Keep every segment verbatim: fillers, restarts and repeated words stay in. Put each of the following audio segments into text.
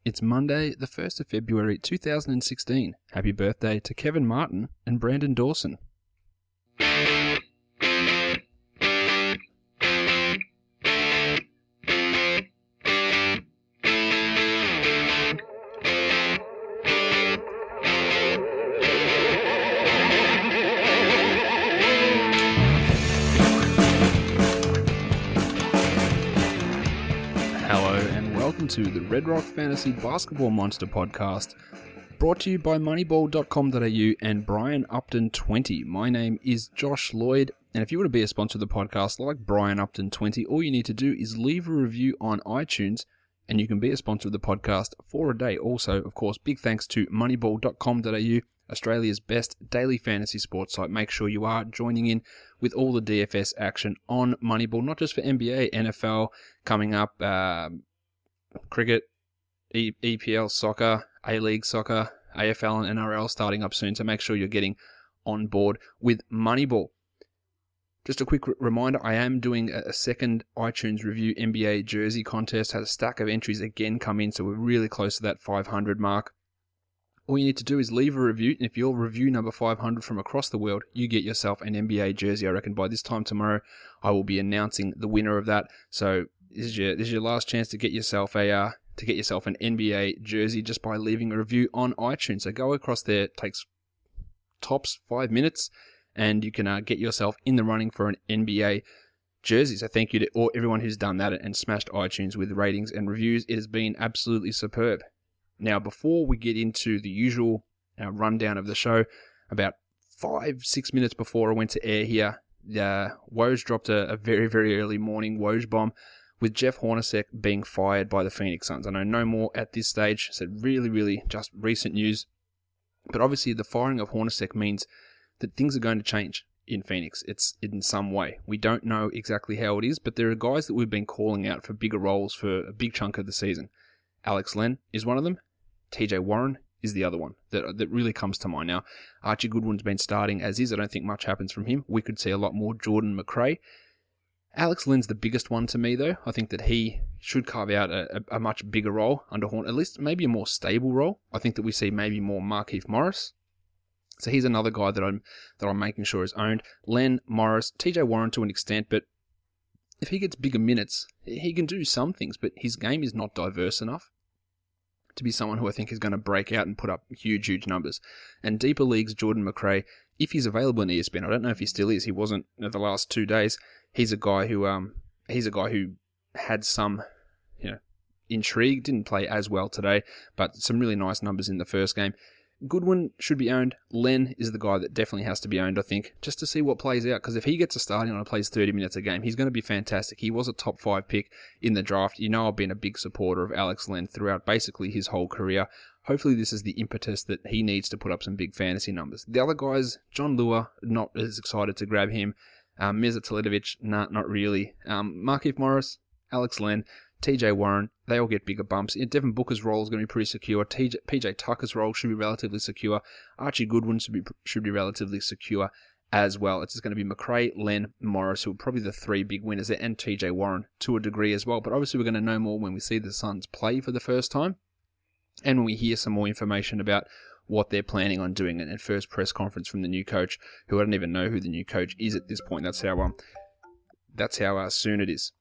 It's Monday, the first of February two thousand sixteen. Happy birthday to Kevin Martin and Brandon Dawson. To the Red Rock Fantasy Basketball Monster podcast, brought to you by moneyball dot com dot a u and Brian Upton twenty. My name is Josh Lloyd, and if you want to be a sponsor of the podcast like Brian Upton twenty, all you need to do is leave a review on iTunes, and you can be a sponsor of the podcast for a day. Also, of course, big thanks to moneyball dot com dot a u, Australia's best daily fantasy sports site. Make sure you are joining in with all the D F S action on Moneyball, not just for N B A, N F L coming up, uh, cricket, e- EPL soccer, A-League soccer, A F L and N R L starting up soon, so make sure you're getting on board with Moneyball. Just a quick r- reminder, I am doing a, a second iTunes review N B A jersey contest. Had a stack of entries again come in, so we're really close to that five hundred mark. All you need to do is leave a review, and if you're review number five hundred from across the world, you get yourself an N B A jersey. I reckon by this time tomorrow, I will be announcing the winner of that, so This is your this is your last chance to get yourself a uh, to get yourself an N B A jersey just by leaving a review on iTunes. So go across there. It takes tops five minutes, and you can uh, get yourself in the running for an N B A jersey. So thank you to all, everyone who's done that and smashed iTunes with ratings and reviews. It has been absolutely superb. Now, before we get into the usual uh, rundown of the show, about five six minutes before I went to air here, uh, Woj dropped a, a very very early morning Woj bomb, with Jeff Hornacek being fired by the Phoenix Suns. I know no more at this stage, so really, really just recent news. But obviously the firing of Hornacek means that things are going to change in Phoenix. It's in some way. We don't know exactly how it is, but there are guys that we've been calling out for bigger roles for a big chunk of the season. Alex Len is one of them. T J Warren is the other one that that really comes to mind now. Archie Goodwin's been starting as is. I don't think much happens from him. We could see a lot more Jordan McRae. Alex Len's the biggest one to me, though. I think that he should carve out a, a, a much bigger role under Horn, at least maybe a more stable role. I think that we see maybe more Markieff Morris. So he's another guy that I'm that I'm making sure is owned. Len, Morris, T J Warren to an extent, but if he gets bigger minutes, he can do some things, but his game is not diverse enough to be someone who I think is going to break out and put up huge, huge numbers. And deeper leagues, Jordan McRae, if he's available in E S P N, I don't know if he still is. He wasn't in the last two days. He's a guy who um he's a guy who had some, you know, intrigue. Didn't play as well today, but some really nice numbers in the first game. Goodwin should be owned. Len is the guy that definitely has to be owned, I think, just to see what plays out. Because if he gets a starting and plays thirty minutes a game, he's going to be fantastic. He was a top five pick in the draft. You know, I've been a big supporter of Alex Len throughout basically his whole career. Hopefully this is the impetus that he needs to put up some big fantasy numbers. The other guys, John Lua, not as excited to grab him. Um, Mirza Teletovic, nah, not really. Um, Markieff Morris, Alex Len, T J Warren, they all get bigger bumps. Devin Booker's role is going to be pretty secure. T J, P J Tucker's role should be relatively secure. Archie Goodwin should be should be relatively secure as well. It's just going to be McRae, Len, Morris, who are probably the three big winners there, and T J Warren to a degree as well. But obviously we're going to know more when we see the Suns play for the first time, and when we hear some more information about what they're planning on doing, and first press conference from the new coach, who I don't even know who the new coach is at this point. That's how um, that's how uh, soon it is.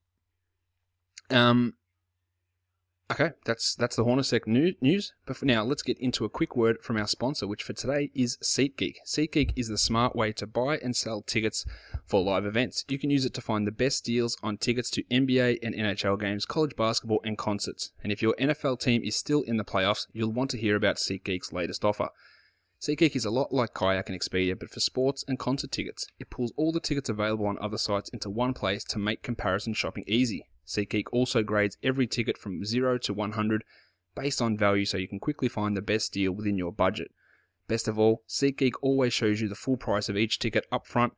Um. Okay, that's that's the Hornacek news. But for now, let's get into a quick word from our sponsor, which for today is SeatGeek. SeatGeek is the smart way to buy and sell tickets for live events. You can use it to find the best deals on tickets to N B A and N H L games, college basketball, and concerts. And if your N F L team is still in the playoffs, you'll want to hear about SeatGeek's latest offer. SeatGeek is a lot like Kayak and Expedia, but for sports and concert tickets. It pulls all the tickets available on other sites into one place to make comparison shopping easy. SeatGeek also grades every ticket from zero to one hundred based on value, so you can quickly find the best deal within your budget. Best of all, SeatGeek always shows you the full price of each ticket up front,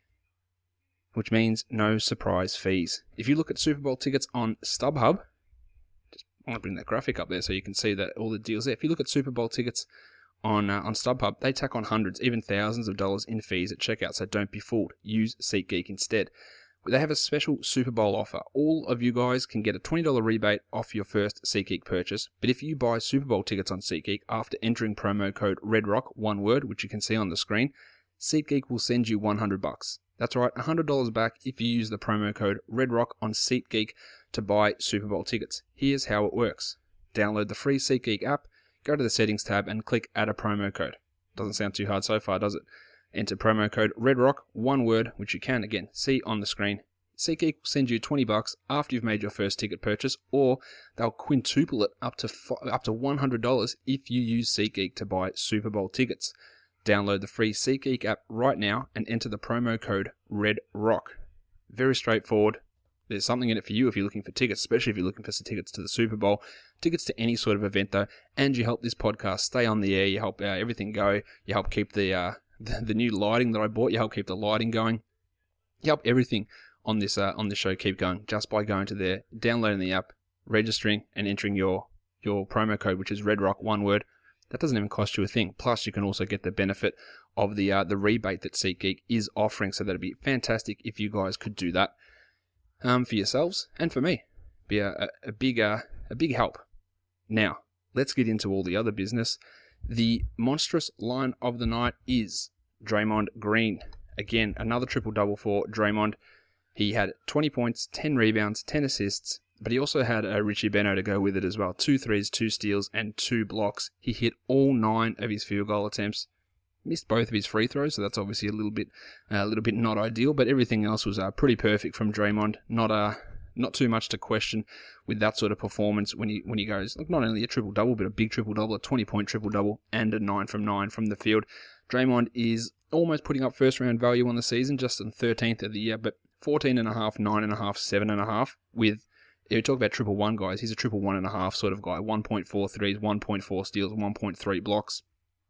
which means no surprise fees. If you look at Super Bowl tickets on StubHub, just I want to bring that graphic up there so you can see that all the deals there. If you look at Super Bowl tickets on uh, on StubHub, they tack on hundreds, even thousands of dollars in fees at checkout, so don't be fooled. Use SeatGeek instead. They have a special Super Bowl offer. All of you guys can get a twenty dollars rebate off your first SeatGeek purchase, but if you buy Super Bowl tickets on SeatGeek after entering promo code REDROCK, one word, which you can see on the screen, SeatGeek will send you one hundred bucks. That's right, one hundred dollars back if you use the promo code REDROCK on SeatGeek to buy Super Bowl tickets. Here's how it works. Download the free SeatGeek app, go to the settings tab and click add a promo code. Doesn't sound too hard so far, does it? Enter promo code REDROCK, one word, which you can, again, see on the screen. SeatGeek will send you twenty bucks after you've made your first ticket purchase, or they'll quintuple it up to up to one hundred dollars if you use SeatGeek to buy Super Bowl tickets. Download the free SeatGeek app right now and enter the promo code REDROCK. Very straightforward. There's something in it for you if you're looking for tickets, especially if you're looking for some tickets to the Super Bowl, tickets to any sort of event though, and you help this podcast stay on the air, you help uh, everything go, you help keep the, uh, the the new lighting that I bought, you help keep the lighting going, you help everything on this uh, on this show keep going just by going to there, downloading the app, registering and entering your your promo code, which is REDROCK, one word. That doesn't even cost you a thing. Plus, you can also get the benefit of the uh, the rebate that SeatGeek is offering, so that'd be fantastic if you guys could do that. Um, for yourselves and for me, be a, a, a big uh, a big help. Now, let's get into all the other business. The monstrous line of the night is Draymond Green. Again, another triple double for Draymond. He had twenty points, ten rebounds, ten assists, but he also had a Richie Beno to go with it as well. Two threes, two steals, and two blocks. He hit all nine of his field goal attempts. Missed both of his free throws, so that's obviously a little bit, uh, a little bit not ideal. But everything else was uh, pretty perfect from Draymond. Not uh, not too much to question with that sort of performance when he when he goes like not only a triple double, but a big triple double, a twenty point triple double, and a nine from nine from the field. Draymond is almost putting up first round value on the season, just on thirteenth of the year, but fourteen and a half, nine and a half, seven and a half. With if you talk about triple one guys, he's a triple one and a half sort of guy. one point four threes, one point four steals, one point three blocks.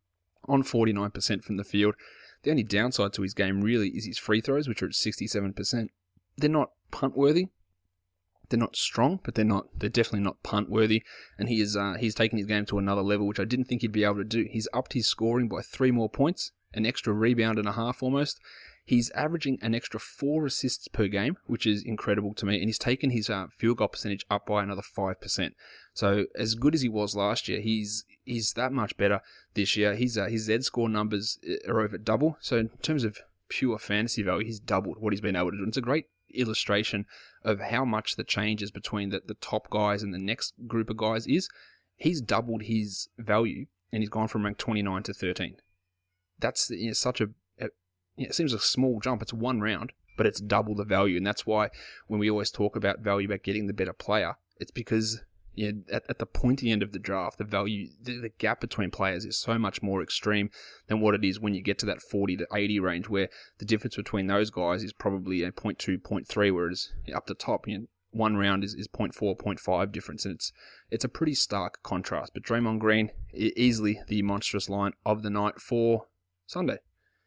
On forty-nine percent from the field. The only downside to his game really is his free throws, which are at sixty-seven percent. They're not punt-worthy. They're not strong, but they're not. They're definitely not punt-worthy. And he is uh, he's taken his game to another level, which I didn't think he'd be able to do. He's upped his scoring by three more points, an extra rebound and a half almost. He's averaging an extra four assists per game, which is incredible to me. And he's taken his uh, field goal percentage up by another five percent. So as good as he was last year, he's he's that much better this year. His, uh, his Z-score numbers are over double. So in terms of pure fantasy value, he's doubled what he's been able to do. And it's a great illustration of how much the changes between the, the top guys and the next group of guys is. He's doubled his value, and he's gone from rank twenty-nine to thirteen. That's you know, such a... Yeah, it seems a small jump. It's one round, but it's double the value. And that's why when we always talk about value, about getting the better player, it's because you know, at, at the pointy end of the draft, the value, the, the gap between players is so much more extreme than what it is when you get to that forty to eighty range, where the difference between those guys is probably a zero point two, zero point three, whereas up the top, you know, one round is, is zero point four, zero point five difference. And it's it's a pretty stark contrast. But Draymond Green, easily the monstrous line of the night for Sunday.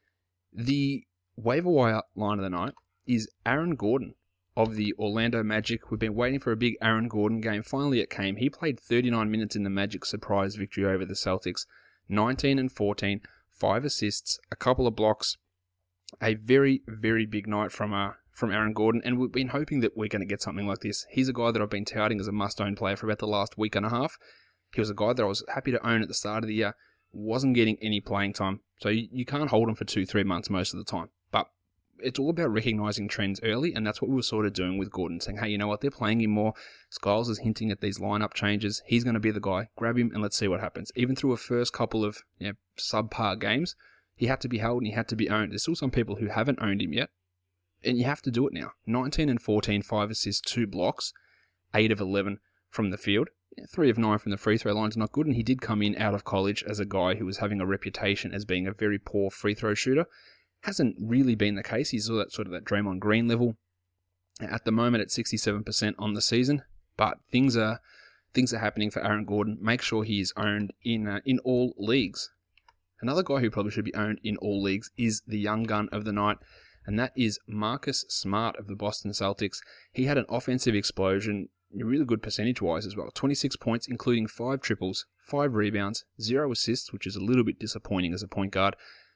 The waiver wire line of the night is Aaron Gordon of the Orlando Magic. We've been waiting for a big Aaron Gordon game. Finally it came. He played thirty-nine minutes in the Magic surprise victory over the Celtics. nineteen and fourteen, five assists, a couple of blocks. A very, very big night from uh, from Aaron Gordon, and we've been hoping that we're going to get something like this. He's a guy that I've been touting as a must-own player for about the last week and a half. He was a guy that I was happy to own at the start of the year. Wasn't getting any playing time. So you, you can't hold him for two, three months most of the time. But it's all about recognizing trends early, and that's what we were sort of doing with Gordon, saying, hey, you know what, they're playing him more. Skiles is hinting at these lineup changes. He's going to be the guy. Grab him and let's see what happens. Even through a first couple of you know, subpar games, he had to be held and he had to be owned. There's still some people who haven't owned him yet, and you have to do it now. nineteen and fourteen, five assists, two blocks, eight of eleven from the field. Three of nine from the free throw line is not good, and he did come in out of college as a guy who was having a reputation as being a very poor free throw shooter. Hasn't really been the case. He's at sort of that Draymond Green level at the moment at sixty-seven percent on the season, but things are things are happening for Aaron Gordon. Make sure he is owned in uh, in all leagues. Another guy who probably should be owned in all leagues is the young gun of the night, and that is Marcus Smart of the Boston Celtics. He had an offensive explosion. Really good percentage-wise as well. twenty-six points, including five triples, five rebounds, zero assists, which is a little bit disappointing as a point guard,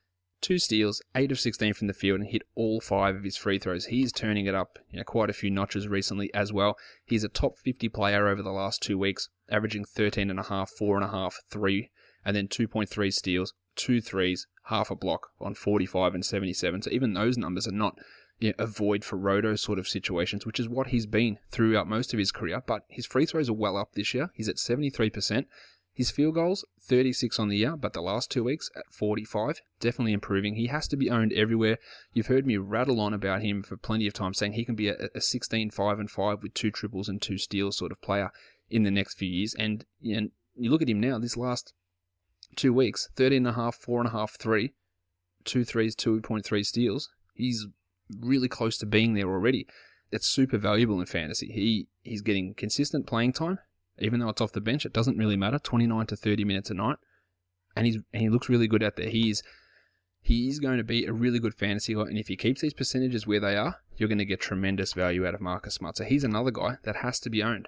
Two steals, eight of sixteen from the field, and hit all five of his free throws. He's turning it up, you know, quite a few notches recently as well. He's a top fifty player over the last two weeks, averaging thirteen point five, four point five, three, and then two point three steals, two threes, half a block on forty-five and seventy-seven. So even those numbers are not, you know, a void for roto sort of situations, which is what he's been throughout most of his career. But his free throws are well up this year. He's at seventy-three percent. His field goals, thirty-six on the year, but the last two weeks at forty-five, definitely improving. He has to be owned everywhere. You've heard me rattle on about him for plenty of time, saying he can be a, a sixteen, five, and five with two triples and two steals sort of player in the next few years. And you know, you look at him now, this last two weeks, thirteen point five, four point five, three, two threes, two point three steals. He's really close to being there already. That's super valuable in fantasy. He He's getting consistent playing time. Even though it's off the bench, it doesn't really matter. twenty-nine to thirty minutes a night. And he's and he looks really good out there. He is, he is going to be a really good fantasy guy. And if he keeps these percentages where they are, you're going to get tremendous value out of Marcus Smart. So he's another guy that has to be owned.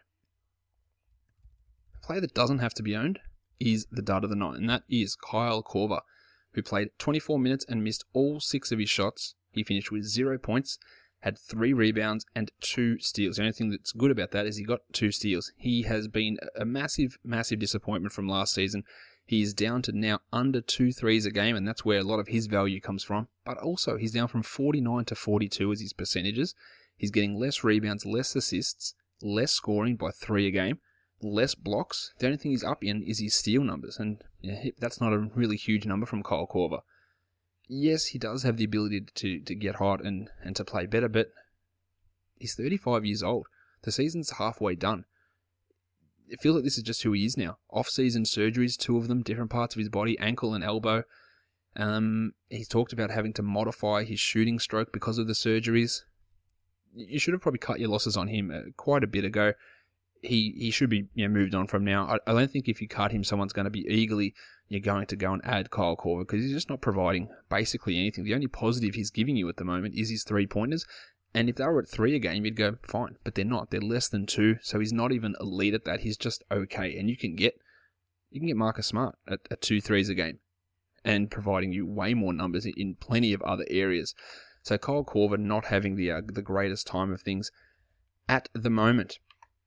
A player that doesn't have to be owned is the dud of the night. And that is Kyle Korver, who played twenty-four minutes and missed all six of his shots. He finished with zero points. Had three rebounds and two steals. The only thing that's good about that is he got two steals. He has been a massive, massive disappointment from last season. He is down to now under two threes a game, and that's where a lot of his value comes from. But also, he's down from forty-nine to forty-two as his percentages. He's getting less rebounds, less assists, less scoring by three a game, less blocks. The only thing he's up in is his steal numbers, and yeah, that's not a really huge number from Kyle Korver. Yes, he does have the ability to, to get hot and, and to play better, but he's thirty-five years old. The season's halfway done. It feels like this is just who he is now. Off-season surgeries, two of them, different parts of his body, ankle and elbow. Um, he's talked about having to modify his shooting stroke because of the surgeries. You should have probably cut your losses on him uh, quite a bit ago. He he should be you know, moved on from now. I, I don't think if you cut him, someone's going to be eagerly you're going to go and add Kyle Korver because he's just not providing basically anything. The only positive he's giving you at the moment is his three-pointers. And if they were at three a game, you'd go, fine. But they're not. They're less than two, so he's not even elite at that. He's just okay. And you can get you can get Marcus Smart at, at two threes a game and providing you way more numbers in, in plenty of other areas. So Kyle Korver not having the uh, the greatest time of things at the moment.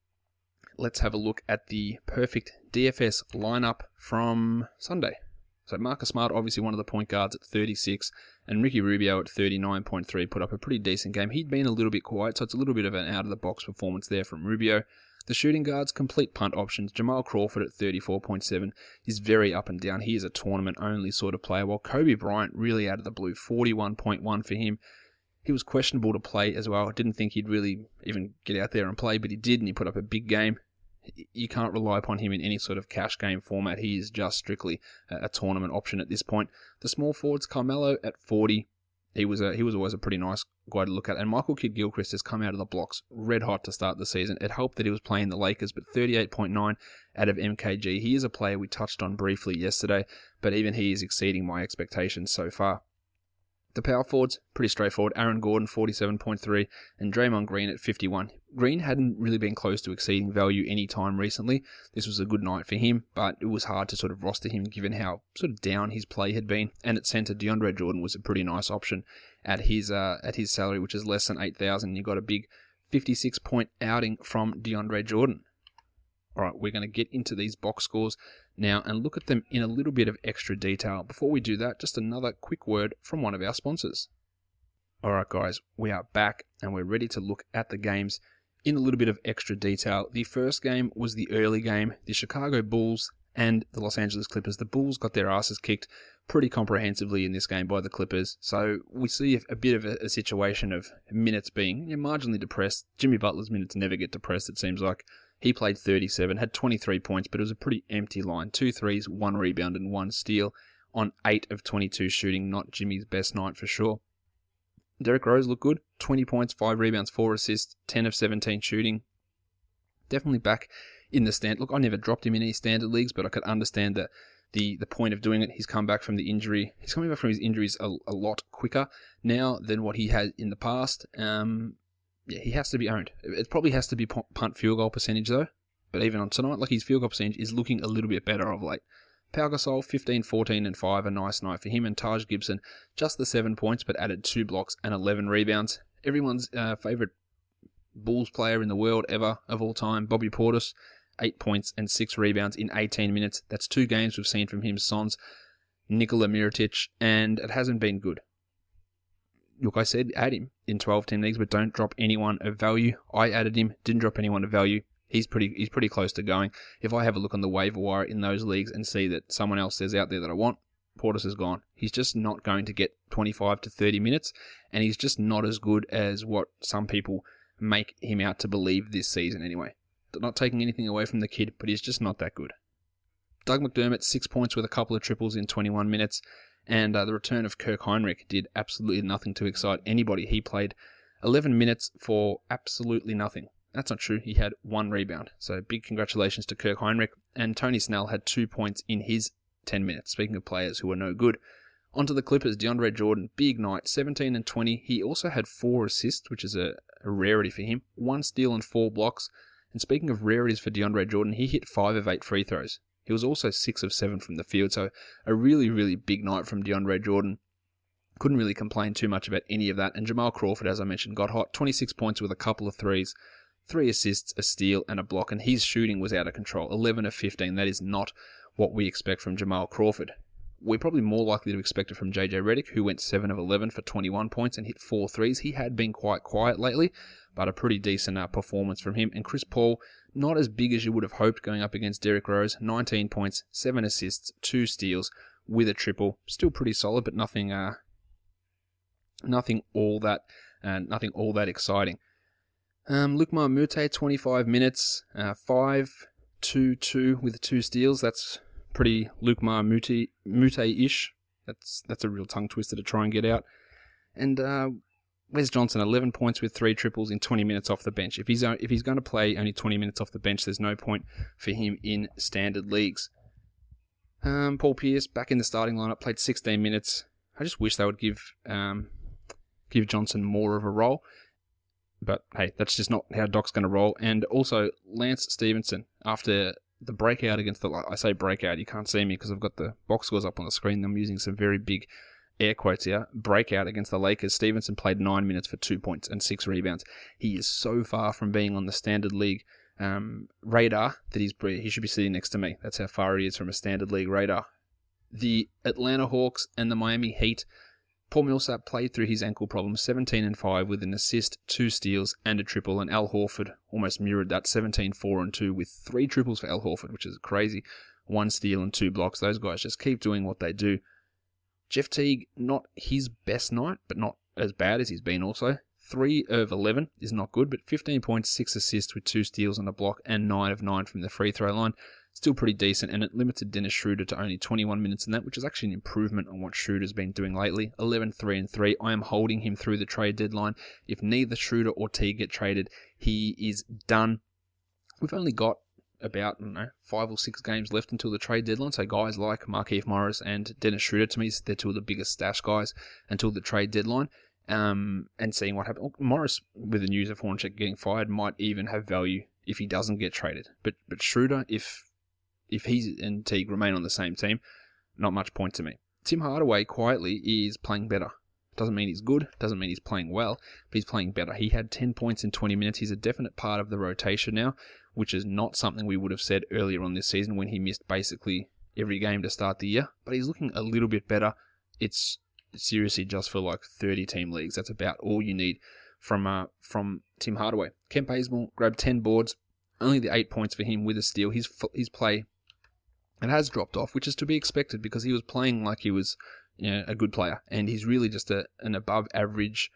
Let's have a look at the perfect D F S lineup from Sunday. So Marcus Smart, obviously one of the point guards at thirty-six, and Ricky Rubio at thirty-nine point three, put up a pretty decent game. He'd been a little bit quiet, so it's a little bit of an out-of-the-box performance there from Rubio. The shooting guards, complete punt options. Jamal Crawford at thirty-four point seven is very up and down. He is a tournament-only sort of player, while Kobe Bryant really out of the blue, forty-one point one for him. He was questionable to play as well. I didn't think he'd really even get out there and play, but he did, and he put up a big game. You can't rely upon him in any sort of cash game format. He is just strictly a tournament option at this point. The small forwards, Carmelo at forty. He was a, he was always a pretty nice guy to look at. And Michael Kidd-Gilchrist has come out of the blocks red hot to start the season. It helped that he was playing the Lakers, but thirty-eight point nine out of M K G. He is a player we touched on briefly yesterday, but even he is exceeding my expectations so far. The power forwards, pretty straightforward. Aaron Gordon, forty-seven point three, and Draymond Green at fifty-one. Green hadn't really been close to exceeding value any time recently. This was a good night for him, but it was hard to sort of roster him given how sort of down his play had been. And at center, DeAndre Jordan was a pretty nice option at his uh, at his salary, which is less than eight thousand dollars. You got a big fifty-six point outing from DeAndre Jordan. All right, we're going to get into these box scores now and look at them in a little bit of extra detail. Before we do that, just another quick word from one of our sponsors. All right, guys, we are back and we're ready to look at the games in a little bit of extra detail. The first game was the early game, the Chicago Bulls and the Los Angeles Clippers. The Bulls got their asses kicked pretty comprehensively in this game by the Clippers. So we see a bit of a, a situation of minutes being you know, marginally depressed. Jimmy Butler's minutes never get depressed, it seems like. He played thirty-seven, had twenty-three points, but it was a pretty empty line. Two threes, one rebound, and one steal on eight of twenty-two shooting. Not Jimmy's best night for sure. Derrick Rose looked good. twenty points, five rebounds, four assists, ten of seventeen shooting. Definitely back in the stand. Look, I never dropped him in any standard leagues, but I could understand the, the, the point of doing it. He's come back from the injury. He's coming back from his injuries a, a lot quicker now than what he had in the past. Um... Yeah, he has to be owned. It probably has to be punt field goal percentage though. But even on tonight, like his field goal percentage is looking a little bit better of late. Pau Gasol, fifteen, fourteen, and five, a nice night for him. And Taj Gibson, just the seven points, but added two blocks and eleven rebounds. Everyone's uh, favourite Bulls player in the world ever, of all time, Bobby Portis, eight points and six rebounds in eighteen minutes. That's two games we've seen from him, Sons, Nikola Mirotic, and it hasn't been good. Look, I said add him in twelve-team leagues, but don't drop anyone of value. I added him, didn't drop anyone of value. He's pretty he's pretty close to going. If I have a look on the waiver wire in those leagues and see that someone else is out there that I want, Portis is gone. He's just not going to get twenty-five to thirty minutes, and he's just not as good as what some people make him out to believe this season anyway. Not taking anything away from the kid, but he's just not that good. Doug McDermott, six points with a couple of triples in twenty-one minutes. And uh, the return of Kirk Heinrich did absolutely nothing to excite anybody. He played eleven minutes for absolutely nothing. That's not true. He had one rebound. So big congratulations to Kirk Heinrich. And Tony Snell had two points in his ten minutes. Speaking of players who are no good. On to the Clippers, DeAndre Jordan, big night, seventeen and twenty. He also had four assists, which is a, a rarity for him. One steal and four blocks. And speaking of rarities for DeAndre Jordan, he hit five of eight free throws. He was also six of seven from the field, so a really, really big night from DeAndre Jordan. Couldn't really complain too much about any of that. And Jamal Crawford, as I mentioned, got hot. twenty-six points with a couple of threes, three assists, a steal, and a block. And his shooting was out of control. eleven of fifteen. That is not what we expect from Jamal Crawford. We're probably more likely to expect it from J J Redick, who went seven of eleven for twenty-one points and hit four threes. He had been quite quiet lately, but a pretty decent uh, performance from him. And Chris Paul, not as big as you would have hoped going up against Derrick Rose. nineteen points, seven assists, two steals with a triple. Still pretty solid, but nothing, uh, nothing all that, uh, nothing all that exciting. Um, Lukman Mute, twenty-five minutes, uh, five, two, two with two steals. That's pretty Lukman Mute, Mute-ish. That's that's a real tongue twister to try and get out. And uh, Wes Johnson, eleven points with three triples in twenty minutes off the bench. If he's if he's going to play only twenty minutes off the bench, there's no point for him in standard leagues. Um, Paul Pierce back in the starting lineup, played sixteen minutes. I just wish they would give um, give Johnson more of a role. But hey, that's just not how Doc's going to roll. And also Lance Stevenson, after the breakout against the, I say breakout, you can't see me because I've got the box scores up on the screen. I'm using some very big air quotes here. Breakout against the Lakers. Stevenson played nine minutes for two points and six rebounds. He is so far from being on the standard league um, radar that he's he should be sitting next to me. That's how far he is from a standard league radar. The Atlanta Hawks and the Miami Heat. Paul Millsap played through his ankle problem, seventeen and five with an assist, two steals, and a triple. And Al Horford almost mirrored that, seventeen, four, and two with three triples for Al Horford, which is crazy. One steal and two blocks. Those guys just keep doing what they do. Jeff Teague, not his best night, but not as bad as he's been also. three of eleven is not good, but fifteen points, six assists with two steals and a block, and nine of nine from the free throw line. Still pretty decent, and it limited Dennis Schroeder to only twenty-one minutes in that, which is actually an improvement on what Schroeder's been doing lately. eleven, three, and three. I am holding him through the trade deadline. If neither Schroeder or Teague get traded, he is done. We've only got about, I don't know, five or six games left until the trade deadline. So guys like Markieff Morris and Dennis Schroeder, to me, they're two of the biggest stash guys until the trade deadline. Um, and seeing what happens. Morris, with the news of Hornacek getting fired, might even have value if he doesn't get traded. But but Schroeder, if if he and Teague remain on the same team, not much point to me. Tim Hardaway quietly is playing better. Doesn't mean he's good, doesn't mean he's playing well, but he's playing better. He had ten points in twenty minutes. He's a definite part of the rotation now, which is not something we would have said earlier on this season when he missed basically every game to start the year. But he's looking a little bit better. It's seriously just for like thirty team leagues. That's about all you need from uh, from Tim Hardaway. Kemp Bazemore grabbed ten boards, only the eight points for him with a steal. His his play it has dropped off, which is to be expected because he was playing like he was, you know, a good player, and he's really just a an above average,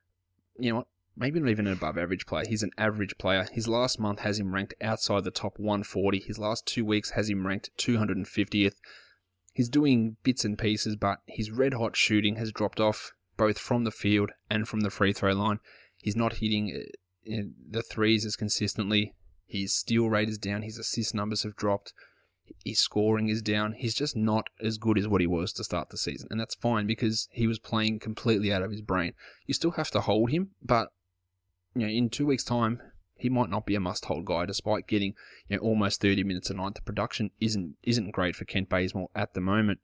you know what, maybe not even an above average player. He's an average player. His last month has him ranked outside the top one forty. His last two weeks has him ranked two hundred fiftieth. He's doing bits and pieces, but his red-hot shooting has dropped off both from the field and from the free throw line. He's not hitting the threes as consistently. His steal rate is down. His assist numbers have dropped. His scoring is down. He's just not as good as what he was to start the season. And that's fine because he was playing completely out of his brain. You still have to hold him, but you know, in two weeks' time, he might not be a must-hold guy despite getting you know, almost thirty minutes a night. The production isn't isn't great for Kent Bazemore at the moment.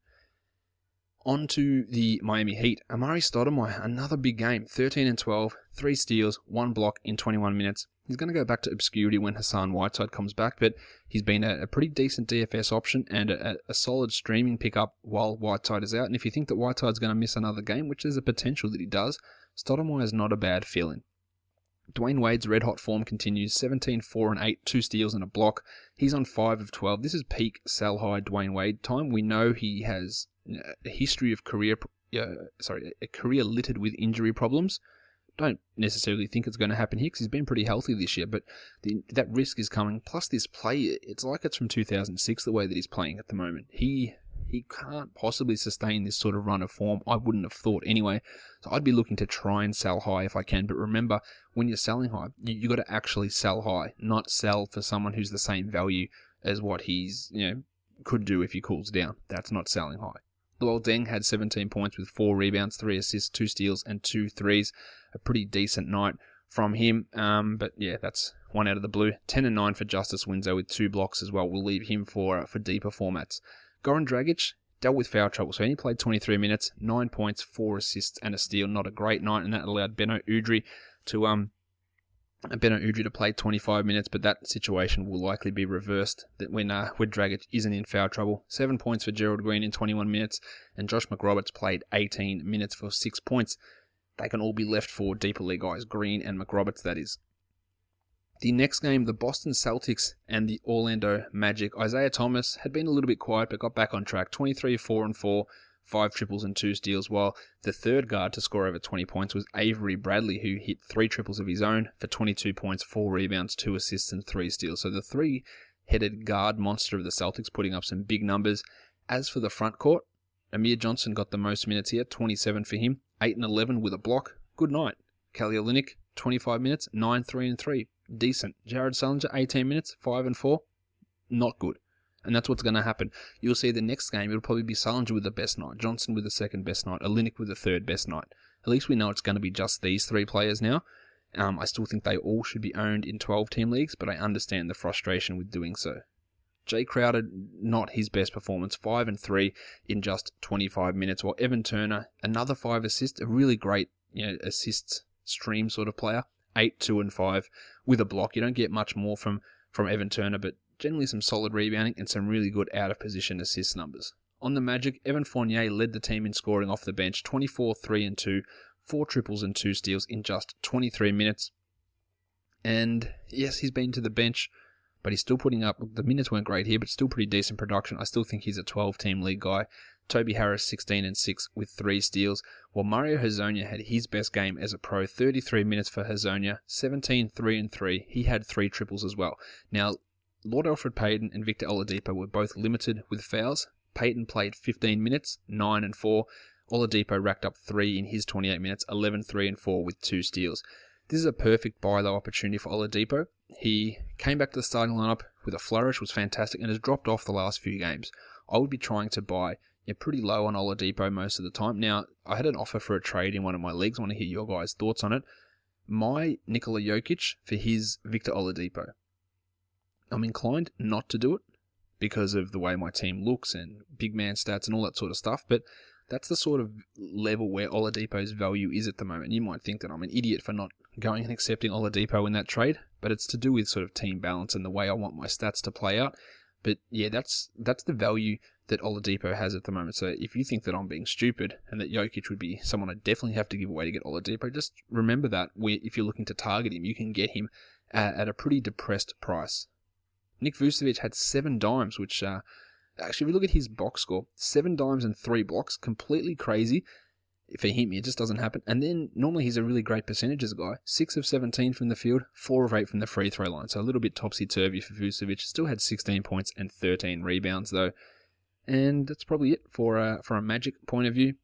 On to the Miami Heat. Amari Stoudemire, another big game, thirteen and twelve, three steals, one block in twenty-one minutes. He's going to go back to obscurity when Hassan Whiteside comes back, but he's been a, a pretty decent D F S option and a, a solid streaming pickup while Whiteside is out. And if you think that Whiteside's going to miss another game, which there's a potential that he does, Stoudemire is not a bad fill-in. Dwayne Wade's red-hot form continues, seventeen, four, and eight, two steals and a block. He's on five of twelve. This is peak sell-high Dwayne Wade time. We know he has a history of career, uh, sorry, a career littered with injury problems. Don't necessarily think it's going to happen here because he's been pretty healthy this year, but the, that risk is coming. Plus this play, it's like it's from two thousand six, the way that he's playing at the moment. He he can't possibly sustain this sort of run of form. I wouldn't have thought anyway. So I'd be looking to try and sell high if I can. But remember, when you're selling high, you, you got to actually sell high, not sell for someone who's the same value as what he's, you know, could do if he cools down. That's not selling high. Luol Deng had seventeen points with four rebounds, three assists, two steals, and two threes. A pretty decent night from him. Um, but yeah, that's one out of the blue. ten and nine for Justice Winslow with two blocks as well. We'll leave him for uh, for deeper formats. Goran Dragic dealt with foul trouble, so he only played twenty-three minutes, nine points, four assists, and a steal. Not a great night, and that allowed Beno Udrih to um Beno Udrih to play twenty-five minutes, but that situation will likely be reversed that when uh, when Dragic isn't in foul trouble. Seven points for Gerald Green in twenty-one minutes, and Josh McRoberts played eighteen minutes for six points. They can all be left for deeper league guys, Green and McRoberts, that is. The next game, the Boston Celtics and the Orlando Magic. Isaiah Thomas had been a little bit quiet, but got back on track. twenty-three, four, and four, five triples and two steals, while the third guard to score over twenty points was Avery Bradley, who hit three triples of his own for twenty-two points, four rebounds, two assists, and three steals. So the three-headed guard monster of the Celtics putting up some big numbers. As for the front court, Amir Johnson got the most minutes here, twenty-seven for him, eight and eleven with a block. Good night. Kelly Olynyk, twenty-five minutes, nine, three, and three. Decent. Jared Sullinger, eighteen minutes, five and four. Not good. And that's what's going to happen. You'll see the next game, it'll probably be Sullinger with the best night, Johnson with the second best night, Olynyk with the third best night. At least we know it's going to be just these three players now. Um, I still think they all should be owned in twelve-team leagues, but I understand the frustration with doing so. Jay Crowder, not his best performance, five and three in just twenty-five minutes, while Evan Turner, another five assists, a really great you know, assists stream sort of player, eight, two, and five with a block. You don't get much more from, from Evan Turner, but generally some solid rebounding and some really good out-of-position assist numbers. On the Magic, Evan Fournier led the team in scoring off the bench, twenty-four, three, and two, four triples and two steals in just twenty-three minutes. And yes, he's been to the bench, but he's still putting up, the minutes weren't great here, but still pretty decent production. I still think he's a twelve-team league guy. Toby Harris, sixteen and six with three steals, while Mario Hezonja had his best game as a pro, thirty-three minutes for Hezonja, seventeen, three, and three. He had three triples as well. Now, Lord Elfrid Payton and Victor Oladipo were both limited with fouls. Payton played fifteen minutes, nine and four. Oladipo racked up three in his twenty-eight minutes, eleven, three, and four with two steals. This is a perfect buy-low opportunity for Oladipo. He came back to the starting lineup with a flourish, was fantastic, and has dropped off the last few games. I would be trying to buy yeah, pretty low on Oladipo most of the time. Now, I had an offer for a trade in one of my leagues. I want to hear your guys' thoughts on it. My Nikola Jokic for his Victor Oladipo. I'm inclined not to do it because of the way my team looks and big man stats and all that sort of stuff, but that's the sort of level where Oladipo's value is at the moment. You might think that I'm an idiot for not going and accepting Oladipo in that trade, but it's to do with sort of team balance and the way I want my stats to play out. But yeah, that's that's the value that Oladipo has at the moment. So if you think that I'm being stupid and that Jokic would be someone I definitely have to give away to get Oladipo, just remember that if you're looking to target him, you can get him at, at a pretty depressed price. Nick Vucevic had seven dimes, which, uh, actually, if you look at his box score, seven dimes and three blocks, completely crazy. For him, it just doesn't happen. And then, normally he's a really great percentages guy. six of seventeen from the field, four of eight from the free throw line. So a little bit topsy-turvy for Vucevic. Still had sixteen points and thirteen rebounds, though. And that's probably it for a, for a Magic point of view.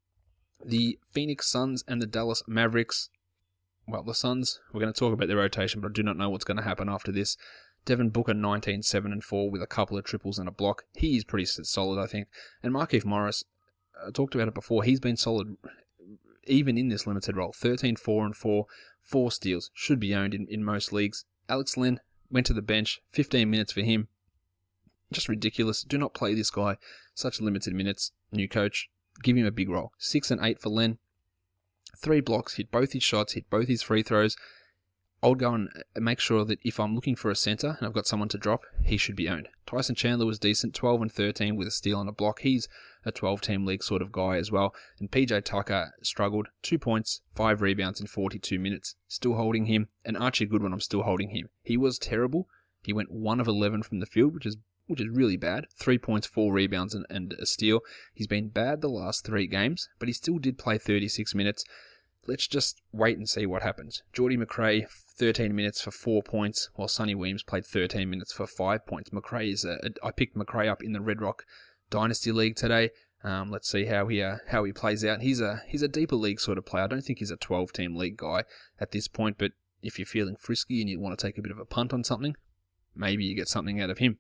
The Phoenix Suns and the Dallas Mavericks. Well, the Suns, we're going to talk about their rotation, but I do not know what's going to happen after this. Devin Booker, nineteen, seven, and four with a couple of triples and a block. He is pretty solid, I think. And Markieff Morris, I talked about it before, he's been solid even in this limited role. thirteen, four, and four, four steals. Should be owned in, in most leagues. Alex Len went to the bench, fifteen minutes for him. Just ridiculous. Do not play this guy such limited minutes. New coach, give him a big role. Six and eight for Len. Three blocks, hit both his shots, hit both his free throws. I'll go and make sure that if I'm looking for a centre and I've got someone to drop, he should be owned. Tyson Chandler was decent, twelve and thirteen with a steal and a block. He's a twelve-team league sort of guy as well. And P J Tucker struggled, two points, five rebounds in forty-two minutes. Still holding him. And Archie Goodwin, I'm still holding him. He was terrible. He went one of eleven from the field, which is which is really bad. Three points, four rebounds, and, and a steal. He's been bad the last three games, but he still did play thirty-six minutes. Let's just wait and see what happens. Geordie McRae, thirteen minutes for four points, while Sonny Weems played thirteen minutes for five points. McRae is a, a, I picked McRae up in the Red Rock Dynasty League today. Um, let's see how he uh, how he plays out. He's a he's a deeper league sort of player. I don't think he's a twelve-team league guy at this point, but if you're feeling frisky and you want to take a bit of a punt on something, maybe you get something out of him.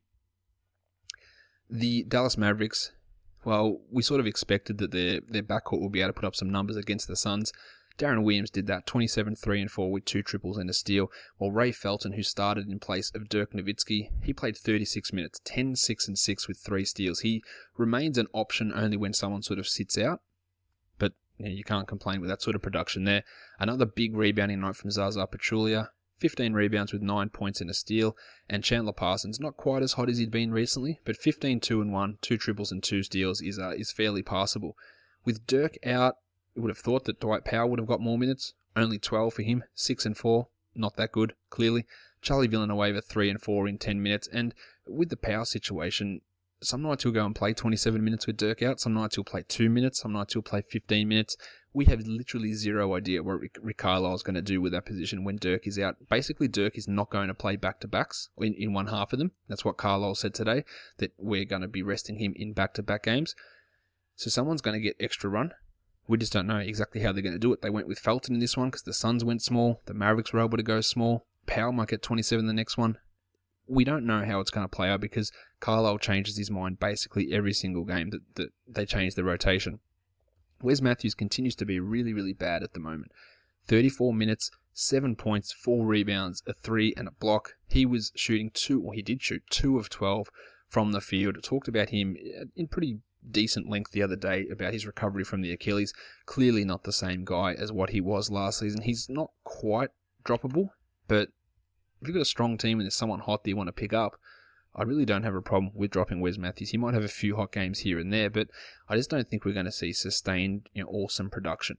The Dallas Mavericks, well, we sort of expected that their their backcourt will be able to put up some numbers against the Suns. Darren Williams did that, twenty-seven, three and four with two triples and a steal, while Ray Felton, who started in place of Dirk Nowitzki, he played thirty-six minutes, ten, six and six with three steals. He remains an option only when someone sort of sits out, but you know, you can't complain with that sort of production there. Another big rebounding night from Zaza Pachulia, fifteen rebounds with nine points and a steal, and Chandler Parsons, not quite as hot as he'd been recently, but fifteen, two and one, two triples and two steals is uh, is fairly passable. With Dirk out, you would have thought that Dwight Powell would have got more minutes. Only twelve for him, six and four, not that good, clearly. Charlie Villanueva, three and four in ten minutes, and with the Powell situation, some nights he'll go and play twenty-seven minutes with Dirk out, some nights he'll play two minutes, some nights he'll play fifteen minutes. We have literally zero idea what Rick, Rick Carlisle is going to do with that position when Dirk is out. Basically, Dirk is not going to play back-to-backs in, in one half of them. That's what Carlisle said today, that we're going to be resting him in back-to-back games. So someone's going to get extra run. We just don't know exactly how they're going to do it. They went with Felton in this one because the Suns went small. The Mavericks were able to go small. Powell might get twenty-seven the next one. We don't know how it's going to play out because Carlisle changes his mind basically every single game that, that they change the rotation. Wes Matthews continues to be really, really bad at the moment. thirty-four minutes, seven points, four rebounds, a three and a block. He was shooting two, or he did shoot two of twelve from the field. I talked about him in pretty decent length the other day about his recovery from the Achilles. Clearly not the same guy as what he was last season. He's not quite droppable, but if you've got a strong team and there's someone hot that you want to pick up, I really don't have a problem with dropping Wes Matthews. He might have a few hot games here and there, but I just don't think we're going to see sustained, you know, awesome production.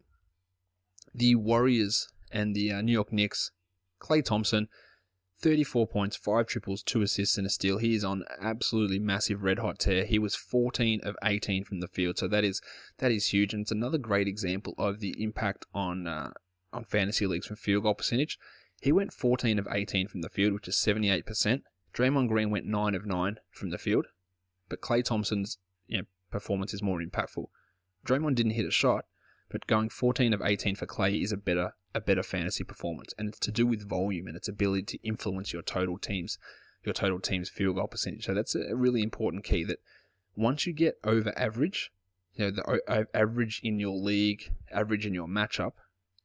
The Warriors and the uh, New York Knicks, Klay Thompson, thirty-four points, five triples, two assists and a steal. He is on absolutely massive red-hot tear. He was fourteen of eighteen from the field, so that is that is huge. And it's another great example of the impact on uh, on fantasy leagues from field goal percentage. He went fourteen of eighteen from the field, which is seventy-eight percent. Draymond Green went nine of nine from the field, but Klay Thompson's you know, performance is more impactful. Draymond didn't hit a shot, but going fourteen of eighteen for Klay is a better a better fantasy performance, and it's to do with volume and its ability to influence your total team's your total team's field goal percentage. So that's a really important key, that once you get over average, you know, the o- average in your league, average in your matchup,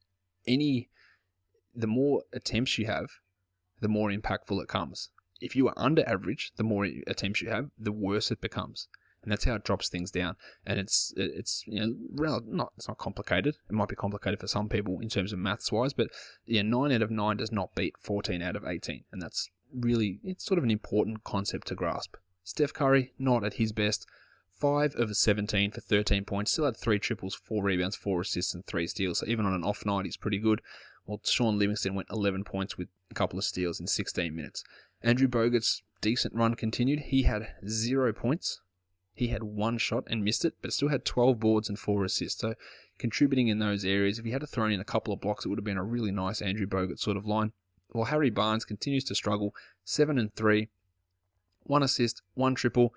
any the more attempts you have, the more impactful it comes. If you are under average, the more attempts you have, the worse it becomes. And that's how it drops things down. And it's, it's you know, not it's not complicated. It might be complicated for some people in terms of maths-wise, but yeah, nine out of nine does not beat fourteen out of eighteen. And that's really, it's sort of an important concept to grasp. Steph Curry, not at his best. five of seventeen for thirteen points. Still had three triples, four rebounds, four assists, and three steals. So even on an off night, he's pretty good. Well, Sean Livingston went eleven points with a couple of steals in sixteen minutes. Andrew Bogut's decent run continued. He had zero points. He had one shot and missed it, but still had twelve boards and four assists. So contributing in those areas, if he had to throw in a couple of blocks, it would have been a really nice Andrew Bogut sort of line. While Harry Barnes continues to struggle, seven and three, one assist, one triple.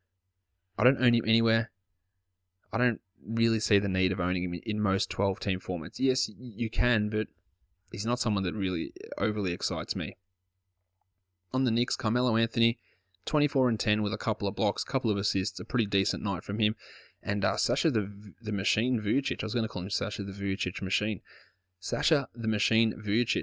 I don't own him anywhere. I don't really see the need of owning him in most twelve-team formats. Yes, you can, but he's not someone that really overly excites me. On the Knicks, Carmelo Anthony, twenty-four and ten with a couple of blocks, couple of assists, a pretty decent night from him. And uh, Sasha the the Machine Vujacic, I was going to call him Sasha the Vujacic Machine. Sasha the Machine Vujacic,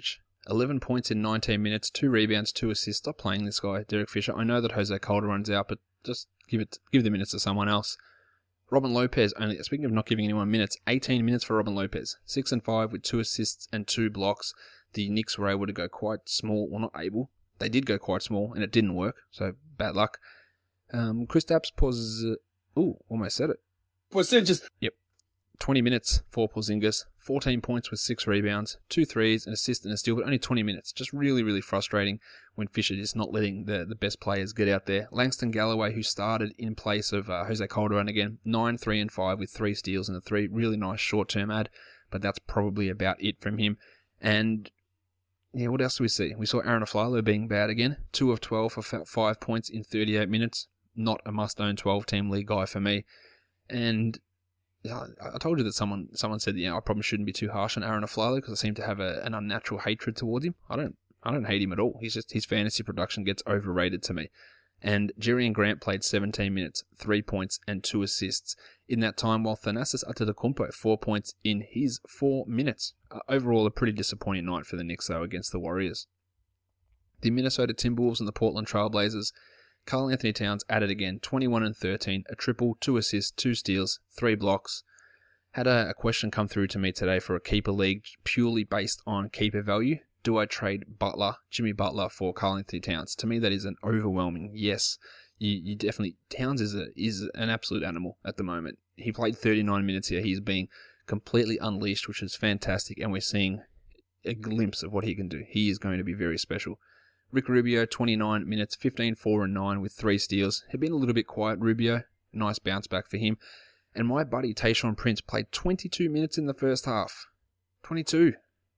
eleven points in nineteen minutes, two rebounds, two assists. Stop playing this guy, Derek Fisher. I know that Jose Calderon's out, but just give it, give the minutes to someone else. Robin Lopez, only speaking of not giving anyone minutes, eighteen minutes for Robin Lopez. six and five with two assists and two blocks. The Knicks were able to go quite small, well not able, they did go quite small and it didn't work, so bad luck. Um, Kristaps Porzingis, ooh, almost said it. Porzingis. Yep. twenty minutes for Porzingis, fourteen points with six rebounds, two threes, an assist and a steal, but only twenty minutes. Just really, really frustrating when Fisher is not letting the, the best players get out there. Langston Galloway, who started in place of uh, Jose Calderon again, nine, three, and five with three steals and a three. Really nice short-term ad, but that's probably about it from him. And yeah, what else do we see? We saw Aaron Aflalo being bad again, two of twelve for five points in thirty-eight minutes. Not a must-own twelve-team league guy for me. And I told you that someone someone said, you know, I probably shouldn't be too harsh on Aaron Aflalo because I seem to have a, an unnatural hatred towards him. I don't I don't hate him at all. He's just his fantasy production gets overrated to me. And Jerian Grant played seventeen minutes, three points and two assists in that time, while Thanasis Antetokounmpo, four points in his four minutes. Uh, overall, a pretty disappointing night for the Knicks, though, against the Warriors. The Minnesota Timberwolves and the Portland Trailblazers. Karl Anthony Towns added again, twenty-one and thirteen, a triple, two assists, two steals, three blocks. Had a, a question come through to me today for a keeper league purely based on keeper value. Do I trade Butler, Jimmy Butler, for Karl Anthony Towns? To me, that is an overwhelming yes. You, you definitely Towns is a is an absolute animal at the moment. He played thirty-nine minutes here. He's being completely unleashed, which is fantastic, and we're seeing a glimpse of what he can do. He is going to be very special. Rick Rubio, twenty-nine minutes, fifteen, four, and nine with three steals. Had been a little bit quiet, Rubio. Nice bounce back for him. And my buddy Tayshaun Prince played twenty-two minutes in the first half. twenty-two.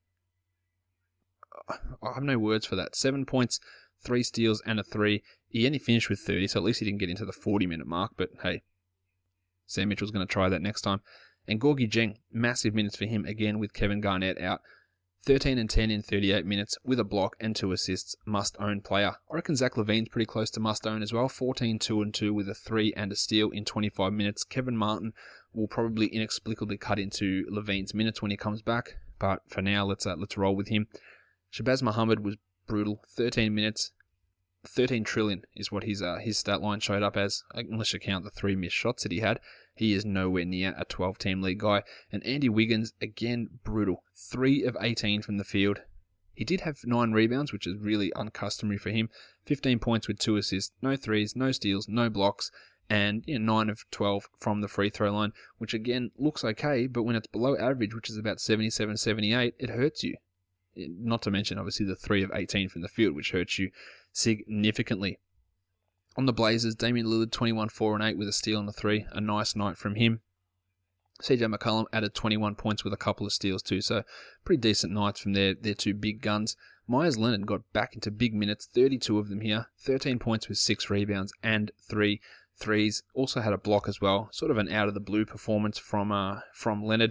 I have no words for that. Seven points, three steals, and a three. He only finished with thirty, so at least he didn't get into the forty-minute mark. But hey, Sam Mitchell's going to try that next time. And Gorgie Dieng, massive minutes for him again with Kevin Garnett out. thirteen and ten in thirty-eight minutes with a block and two assists. Must-own player. I reckon Zach LaVine's pretty close to must-own as well. fourteen, two, and two with a three and a steal in twenty-five minutes. Kevin Martin will probably inexplicably cut into LaVine's minutes when he comes back. But for now, let's uh, let's roll with him. Shabazz Muhammad was brutal. thirteen minutes. thirteen trillion is what his uh, his stat line showed up as, unless you count the three missed shots that he had. He is nowhere near a twelve-team league guy. And Andy Wiggins, again, brutal. three of eighteen from the field. He did have nine rebounds, which is really uncustomary for him. fifteen points with two assists, no threes, no steals, no blocks, and you know, nine of twelve from the free throw line, which again looks okay, but when it's below average, which is about seventy-seven, seventy-eight, it hurts you. Not to mention, obviously, the three of eighteen from the field, which hurts you significantly. On the Blazers, Damian Lillard, twenty-one, four, and eight with a steal and a three. A nice night from him. C J McCollum added twenty-one points with a couple of steals too, so pretty decent nights from their, their two big guns. Myers Leonard got back into big minutes, thirty-two of them here. thirteen points with six rebounds and three threes. Also had a block as well. Sort of an out-of-the-blue performance from uh, from Leonard.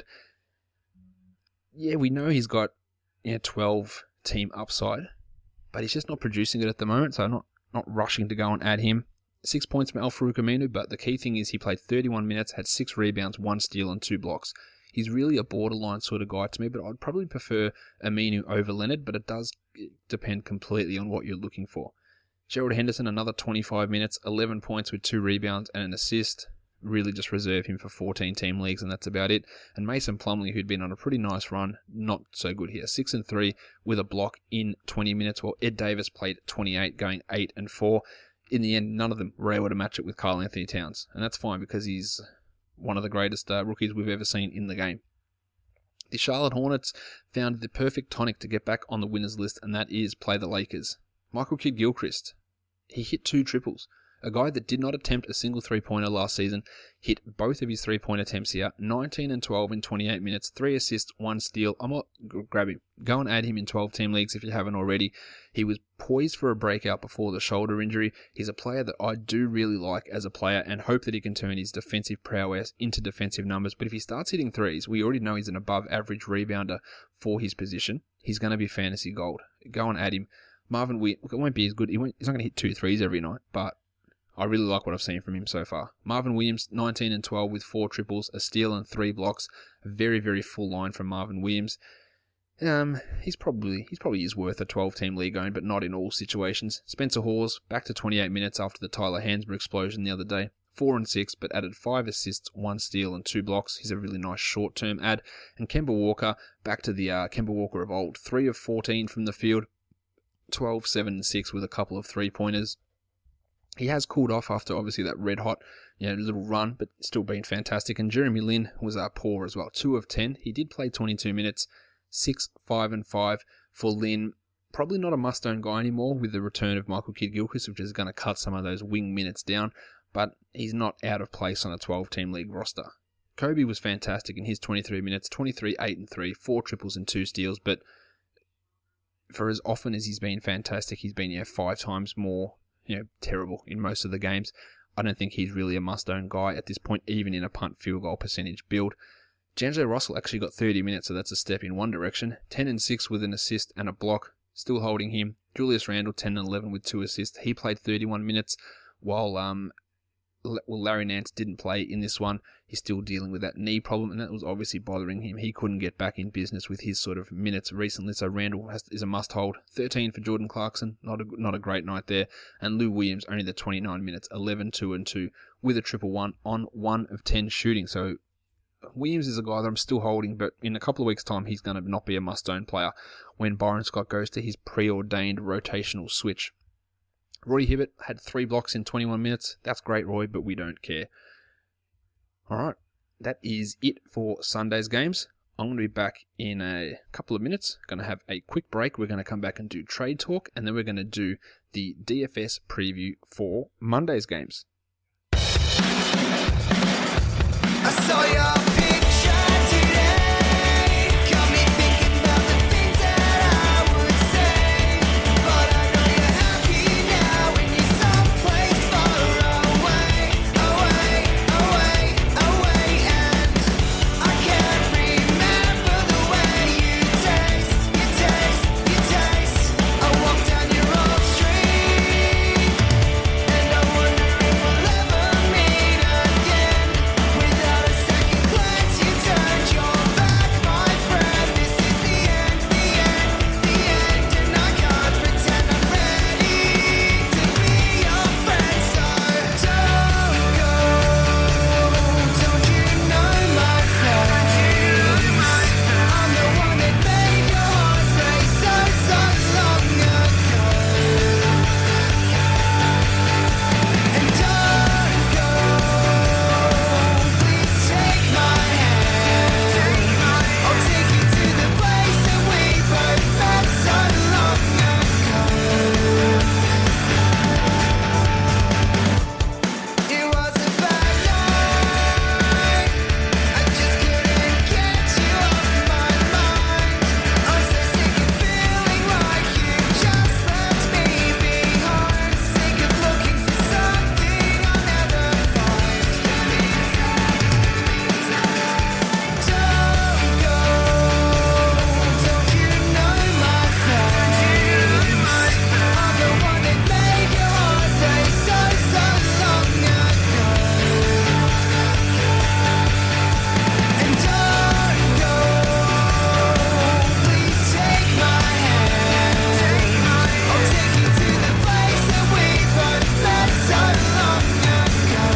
Yeah, we know he's got yeah, twelve-team upside, but he's just not producing it at the moment, so I'm not, not rushing to go and add him. Six points from Al-Farouq Aminu, but the key thing is he played thirty-one minutes, had six rebounds, one steal, and two blocks. He's really a borderline sort of guy to me, but I'd probably prefer Aminu over Leonard, but it does depend completely on what you're looking for. Gerald Henderson, another twenty-five minutes, eleven points with two rebounds and an assist. Really just reserve him for fourteen-team leagues, and that's about it. And Mason Plumlee, who'd been on a pretty nice run, not so good here. six and three with a block in twenty minutes, while Ed Davis played twenty-eight, going eight and four. In the end, none of them were able to match it with Karl Anthony Towns, and that's fine because he's one of the greatest uh, rookies we've ever seen in the game. The Charlotte Hornets found the perfect tonic to get back on the winners list, and that is play the Lakers. Michael Kidd-Gilchrist, he hit two triples. A guy that did not attempt a single three-pointer last season hit both of his three-point attempts here. nineteen and twelve in twenty-eight minutes, three assists, one steal. I'm not grab him. Go and add him in twelve-team leagues if you haven't already. He was poised for a breakout before the shoulder injury. He's a player that I do really like as a player and hope that he can turn his defensive prowess into defensive numbers. But if he starts hitting threes, we already know he's an above-average rebounder for his position. He's going to be fantasy gold. Go and add him. Marvin Williams, look, it won't be as good. He won't, he's not going to hit two threes every night, but I really like what I've seen from him so far. Marvin Williams, nineteen and twelve with four triples, a steal and three blocks. A very, very full line from Marvin Williams. Um, he's probably he's probably is worth a twelve-team league own, but not in all situations. Spencer Hawes, back to twenty-eight minutes after the Tyler Hansbrough explosion the other day. Four and six, but added five assists, one steal, and two blocks. He's a really nice short-term ad. And Kemba Walker, back to the uh, Kemba Walker of old. three of fourteen from the field, twelve, seven, and six with a couple of three-pointers. He has cooled off after obviously that red-hot you know, little run, but still been fantastic. And Jeremy Lin was uh, poor as well, two of ten. He did play twenty-two minutes, six, five, and five for Lin. Probably not a must-own guy anymore with the return of Michael Kidd-Gilchrist, which is going to cut some of those wing minutes down. But he's not out of place on a twelve-team league roster. Kobe was fantastic in his twenty-three minutes, twenty-three, eight, and three, four triples and two steals, but for as often as he's been fantastic, he's been you know, five times more you know, terrible in most of the games. I don't think he's really a must-own guy at this point, even in a punt field goal percentage build. D'Angelo Russell actually got thirty minutes, so that's a step in one direction. ten and six with an assist and a block, still holding him. Julius Randle, ten and eleven with two assists. He played thirty-one minutes, while um, well, Larry Nance didn't play in this one. He's still dealing with that knee problem, and that was obviously bothering him. He couldn't get back in business with his sort of minutes recently, so Randle has, is a must-hold. thirteen for Jordan Clarkson, not a, not a great night there. And Lou Williams, only the twenty-nine minutes, eleven, two, and two, with a triple one on one of ten shooting. So Williams is a guy that I'm still holding, but in a couple of weeks' time, he's going to not be a must-own player when Byron Scott goes to his preordained rotational switch. Roy Hibbert had three blocks in twenty-one minutes. That's great, Roy, but we don't care. All right, that is it for Sunday's games. I'm going to be back in a couple of minutes. Going to have a quick break. We're going to come back and do trade talk, and then we're going to do the D F S preview for Monday's games. I saw your picture today, got me thinking about the things that I would say, but I know you're happy now when you're someplace far away, away, away, away, and I can't remember the way you taste, you taste, you taste. I walk down your old street, and I wonder if we'll ever meet again. Without a second glance, you turned your back, my friend. This is the end, the end, the end, and I can't pretend I'm ready to be your friend. So don't go, don't you know my face? I'm the one that made your heart break so, so long ago. And don't go, please take my hand. I'll take you to the place that we both met so long ago. It was a bad night, I just couldn't get you off my mind. I'm so sick of feeling like you just left me behind. Sick of looking for something I'll never find. Don't go, don't you know my face? I'm the one that made your heart break so, so long ago. And don't go, please take my hand. I'll take you to the place that we both met so long ago.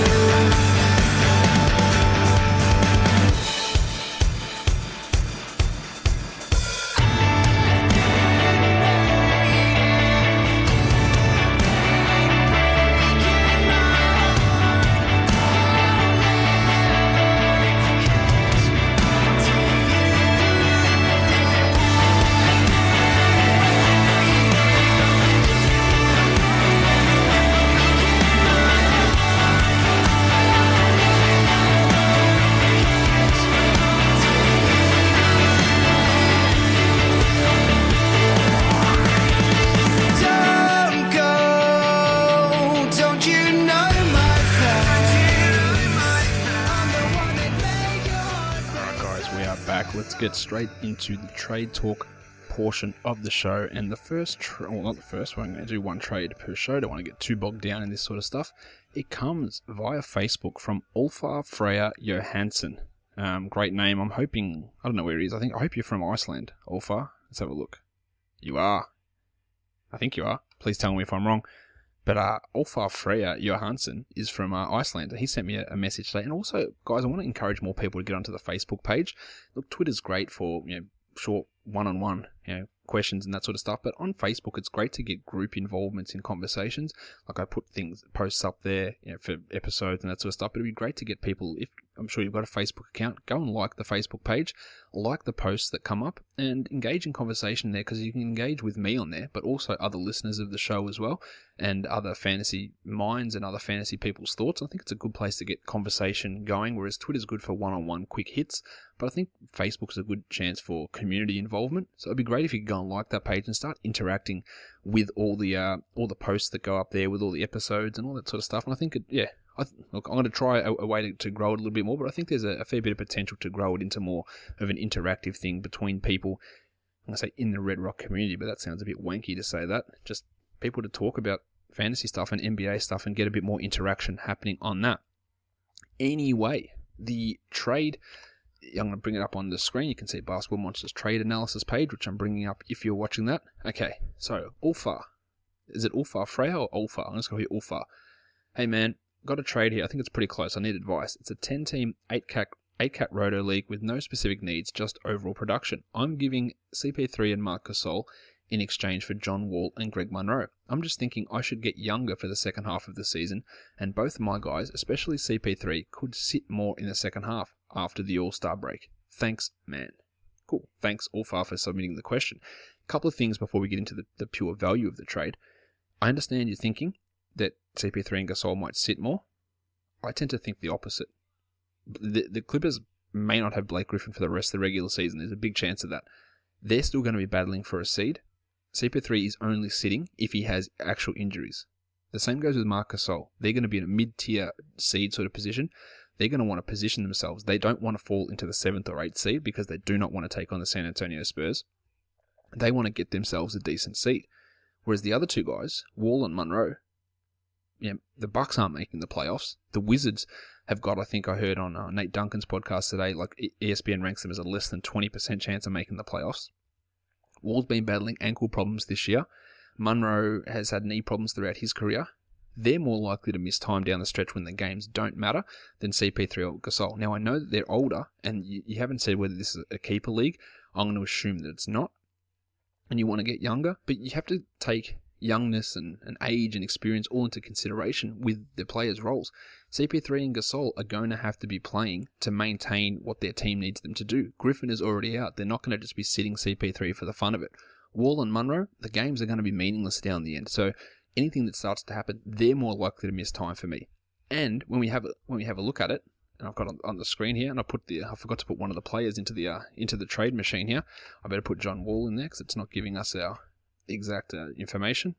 Don't go, don't you know my face? I'm the one that made your heart break. Alright guys, we are back. Let's get straight into the trade talk portion of the show. And the first, tra- well not the first one, I'm going to do one trade per show. Don't want to get too bogged down in this sort of stuff. It comes via Facebook from Ulfar Freya Johansson. Um, great name. I'm hoping, I don't know where he is. I think, I hope you're from Iceland, Ulfar. Let's have a look. You are. I think you are. Please tell me if I'm wrong. But uh, Ulfar Freyr Johansson is from uh, Iceland. He sent me a, a message today. And also, guys, I want to encourage more people to get onto the Facebook page. Look, Twitter's great for, you know, short one-on-one, you know, questions and that sort of stuff. But on Facebook, it's great to get group involvements in conversations. Like I put things, posts up there, you know, for episodes and that sort of stuff. But it'd be great to get people, if I'm sure you've got a Facebook account, go and like the Facebook page, like the posts that come up, and engage in conversation there, because you can engage with me on there, but also other listeners of the show as well, and other fantasy minds and other fantasy people's thoughts. I think it's a good place to get conversation going, whereas Twitter's good for one-on-one quick hits, but I think Facebook's a good chance for community involvement. So it'd be great if you could go and like that page and start interacting with all the uh, all the posts that go up there, with all the episodes and all that sort of stuff. And I think, it, yeah, I th- look, I'm going to try a, a way to, to grow it a little bit more, but I think there's a, a fair bit of potential to grow it into more of an interactive thing between people. I'm going to say in the Red Rock community, but that sounds a bit wanky to say that. Just people to talk about fantasy stuff and N B A stuff and get a bit more interaction happening on that. Anyway, the trade, I'm going to bring it up on the screen. You can see Basketball Monsters trade analysis page, which I'm bringing up if you're watching that. Okay, so Ulfar. Is it Ulfar Freyr or Ulfar? I'm just going to be Ulfar. Hey man, got a trade here. I think it's pretty close. I need advice. It's a ten-team, eight-cat eight-cat roto league with no specific needs, just overall production. I'm giving C P three and Marc Gasol in exchange for John Wall and Greg Monroe. I'm just thinking I should get younger for the second half of the season, and both of my guys, especially C P three, could sit more in the second half after the All-Star break. Thanks, man. Cool. Thanks, Ulfar, for submitting the question. A couple of things before we get into the, the pure value of the trade. I understand you're thinking that C P three and Gasol might sit more. I tend to think the opposite. The, the Clippers may not have Blake Griffin for the rest of the regular season. There's a big chance of that. They're still going to be battling for a seed. C P three is only sitting if he has actual injuries. The same goes with Marc Gasol. They're going to be in a mid-tier seed sort of position. They're going to want to position themselves. They don't want to fall into the seventh or eighth seed because they do not want to take on the San Antonio Spurs. They want to get themselves a decent seed. Whereas the other two guys, Wall and Monroe, yeah, the Bucks aren't making the playoffs. The Wizards have got, I think I heard on uh, Nate Duncan's podcast today, like E S P N ranks them as a less than twenty percent chance of making the playoffs. Wall's been battling ankle problems this year. Monroe has had knee problems throughout his career. They're more likely to miss time down the stretch when the games don't matter than C P three or Gasol. Now, I know that they're older, and you, you haven't said whether this is a keeper league. I'm going to assume that it's not. And you want to get younger, but you have to take youngness and, and age and experience all into consideration with the players' roles. C P three and Gasol are going to have to be playing to maintain what their team needs them to do. Griffin is already out. They're not going to just be sitting C P three for the fun of it. Wall and Monroe, the games are going to be meaningless down the end. So anything that starts to happen, they're more likely to miss time for me. And when we have a, when we have a look at it, and I've got on, on the screen here, and I put the I forgot to put one of the players into the uh, into the trade machine here. I better put John Wall in there because it's not giving us our exact uh, information.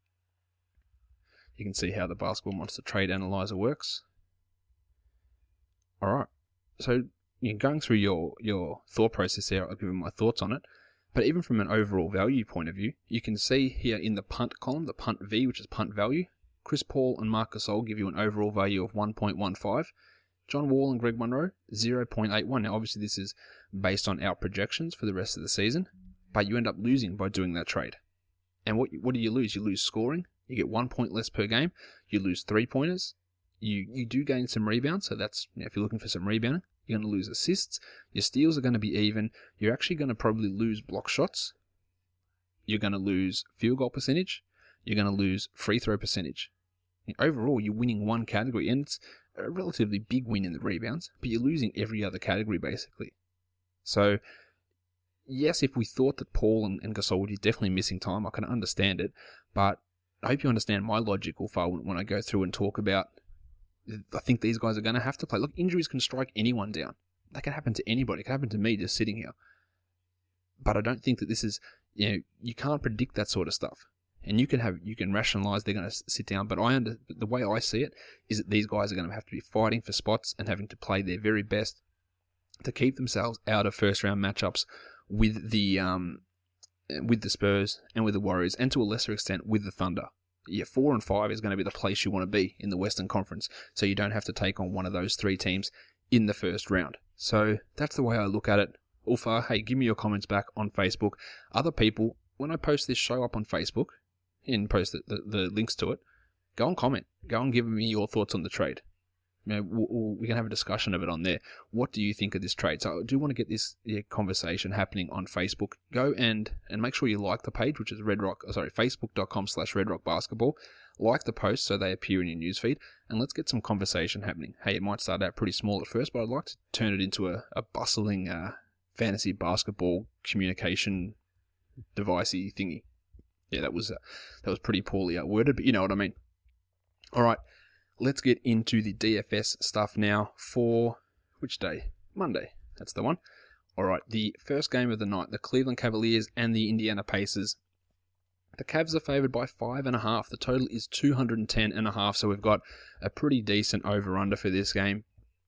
You can see how the Basketball Monster Trade Analyzer works. All right, so you know, going through your your thought process here, I'll give you my thoughts on it. But even from an overall value point of view, you can see here in the punt column, the punt V, which is punt value, Chris Paul and Marc Gasol give you an overall value of one point one five. John Wall and Greg Monroe, zero point eight one. Now, obviously, this is based on our projections for the rest of the season, but you end up losing by doing that trade. And what what do you lose? You lose scoring. You get one point less per game. You lose three-pointers. You you do gain some rebounds, so that's, you know, if you're looking for some rebounding. You're going to lose assists. Your steals are going to be even. You're actually going to probably lose block shots. You're going to lose field goal percentage. You're going to lose free throw percentage. And overall, you're winning one category, and it's a relatively big win in the rebounds, but you're losing every other category, basically. So, yes, if we thought that Paul and, and Gasol would be definitely missing time, I can understand it, but I hope you understand my logical file when, when I go through and talk about, I think these guys are going to have to play. Look, injuries can strike anyone down. That can happen to anybody. It can happen to me just sitting here. But I don't think that this is, you know, you can't predict that sort of stuff. And you can have, you can rationalize they're going to sit down, but I under, the way I see it is that these guys are going to have to be fighting for spots and having to play their very best to keep themselves out of first round matchups with the um with the Spurs and with the Warriors, and to a lesser extent with the Thunder. Yeah, four and five is going to be the place you want to be in the Western Conference, so you don't have to take on one of those three teams in the first round. So that's the way I look at it. Ulfa, hey, give me your comments back on Facebook. Other people, when I post this show up on Facebook and post the, the, the links to it, go and comment. Go and give me your thoughts on the trade. You know, we'll, we can have a discussion of it on there. What do you think of this trade? So I do want to get this yeah, conversation happening on Facebook. Go and and make sure you like the page, which is Red Rock. Oh, sorry, facebook.com slash Red Rock Basketball. Like the post so they appear in your newsfeed, and let's get some conversation happening. Hey, it might start out pretty small at first, but I'd like to turn it into a, a bustling uh, fantasy basketball communication devicey thingy. Yeah, that was uh, that was pretty poorly uh, worded, but you know what I mean. All right. Let's get into the D F S stuff now for, which day? Monday. That's the one. All right, the first game of the night, the Cleveland Cavaliers and the Indiana Pacers. The Cavs are favored by five and a half. The total is two hundred ten and a half, so we've got a pretty decent over-under for this game.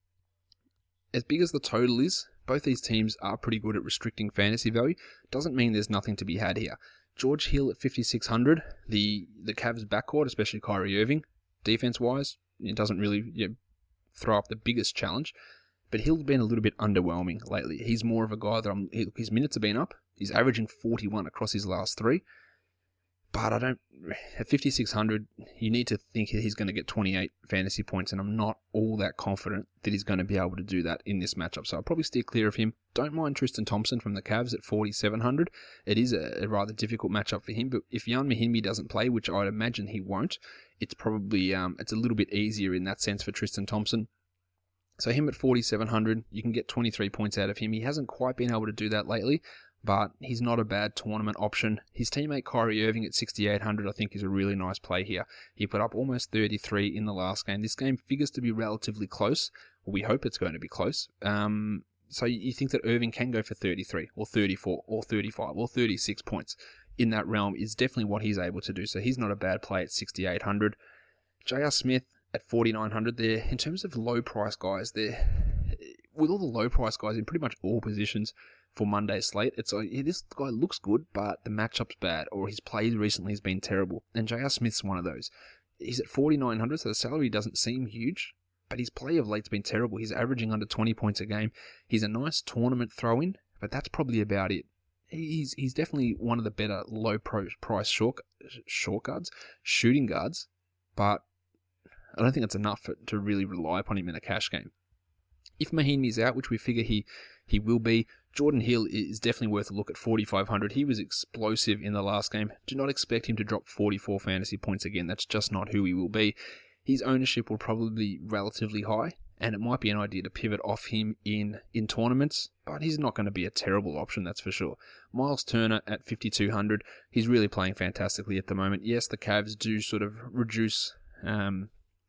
As big as the total is, both these teams are pretty good at restricting fantasy value. Doesn't mean there's nothing to be had here. George Hill at fifty-six hundred, the, the Cavs backcourt, especially Kyrie Irving, defense-wise, it doesn't really you know, throw up the biggest challenge, but Hill's been a little bit underwhelming lately. He's more of a guy that I'm, his minutes have been up. He's averaging forty-one across his last three, but I don't, at fifty-six hundred, you need to think he's going to get twenty-eight fantasy points, and I'm not all that confident that he's going to be able to do that in this matchup, so I'll probably steer clear of him. Don't mind Tristan Thompson from the Cavs at forty-seven hundred. It is a, a rather difficult matchup for him, but if Jan Mahinmi doesn't play, which I'd imagine he won't, it's probably um, it's a little bit easier in that sense for Tristan Thompson. So him at forty-seven hundred, you can get twenty-three points out of him. He hasn't quite been able to do that lately, but he's not a bad tournament option. His teammate Kyrie Irving at sixty-eight hundred, I think, is a really nice play here. He put up almost thirty-three in the last game. This game figures to be relatively close. Well, we hope it's going to be close. Um, so you think that Irving can go for thirty-three or thirty-four or thirty-five or thirty-six points in that realm is definitely what he's able to do. So he's not a bad play at sixty-eight hundred. J R. Smith at forty-nine hundred there. In terms of low price guys, there with all the low price guys in pretty much all positions for Monday's slate, it's like, yeah, this guy looks good, but the matchup's bad, or his play recently has been terrible. And J R. Smith's one of those. He's at forty-nine hundred, so the salary doesn't seem huge, but his play of late's been terrible. He's averaging under twenty points a game. He's a nice tournament throw-in, but that's probably about it. He's he's definitely one of the better low price short, short guards, shooting guards, but I don't think that's enough for, to really rely upon him in a cash game. If Mahinmi's out, which we figure he, he will be, Jordan Hill is definitely worth a look at forty-five hundred. He was explosive in the last game. Do not expect him to drop forty-four fantasy points again. That's just not who he will be. His ownership will probably be relatively high, and it might be an idea to pivot off him in, in tournaments, but he's not going to be a terrible option, that's for sure. Miles Turner at fifty-two hundred, he's really playing fantastically at the moment. Yes, the Cavs do sort of reduce um,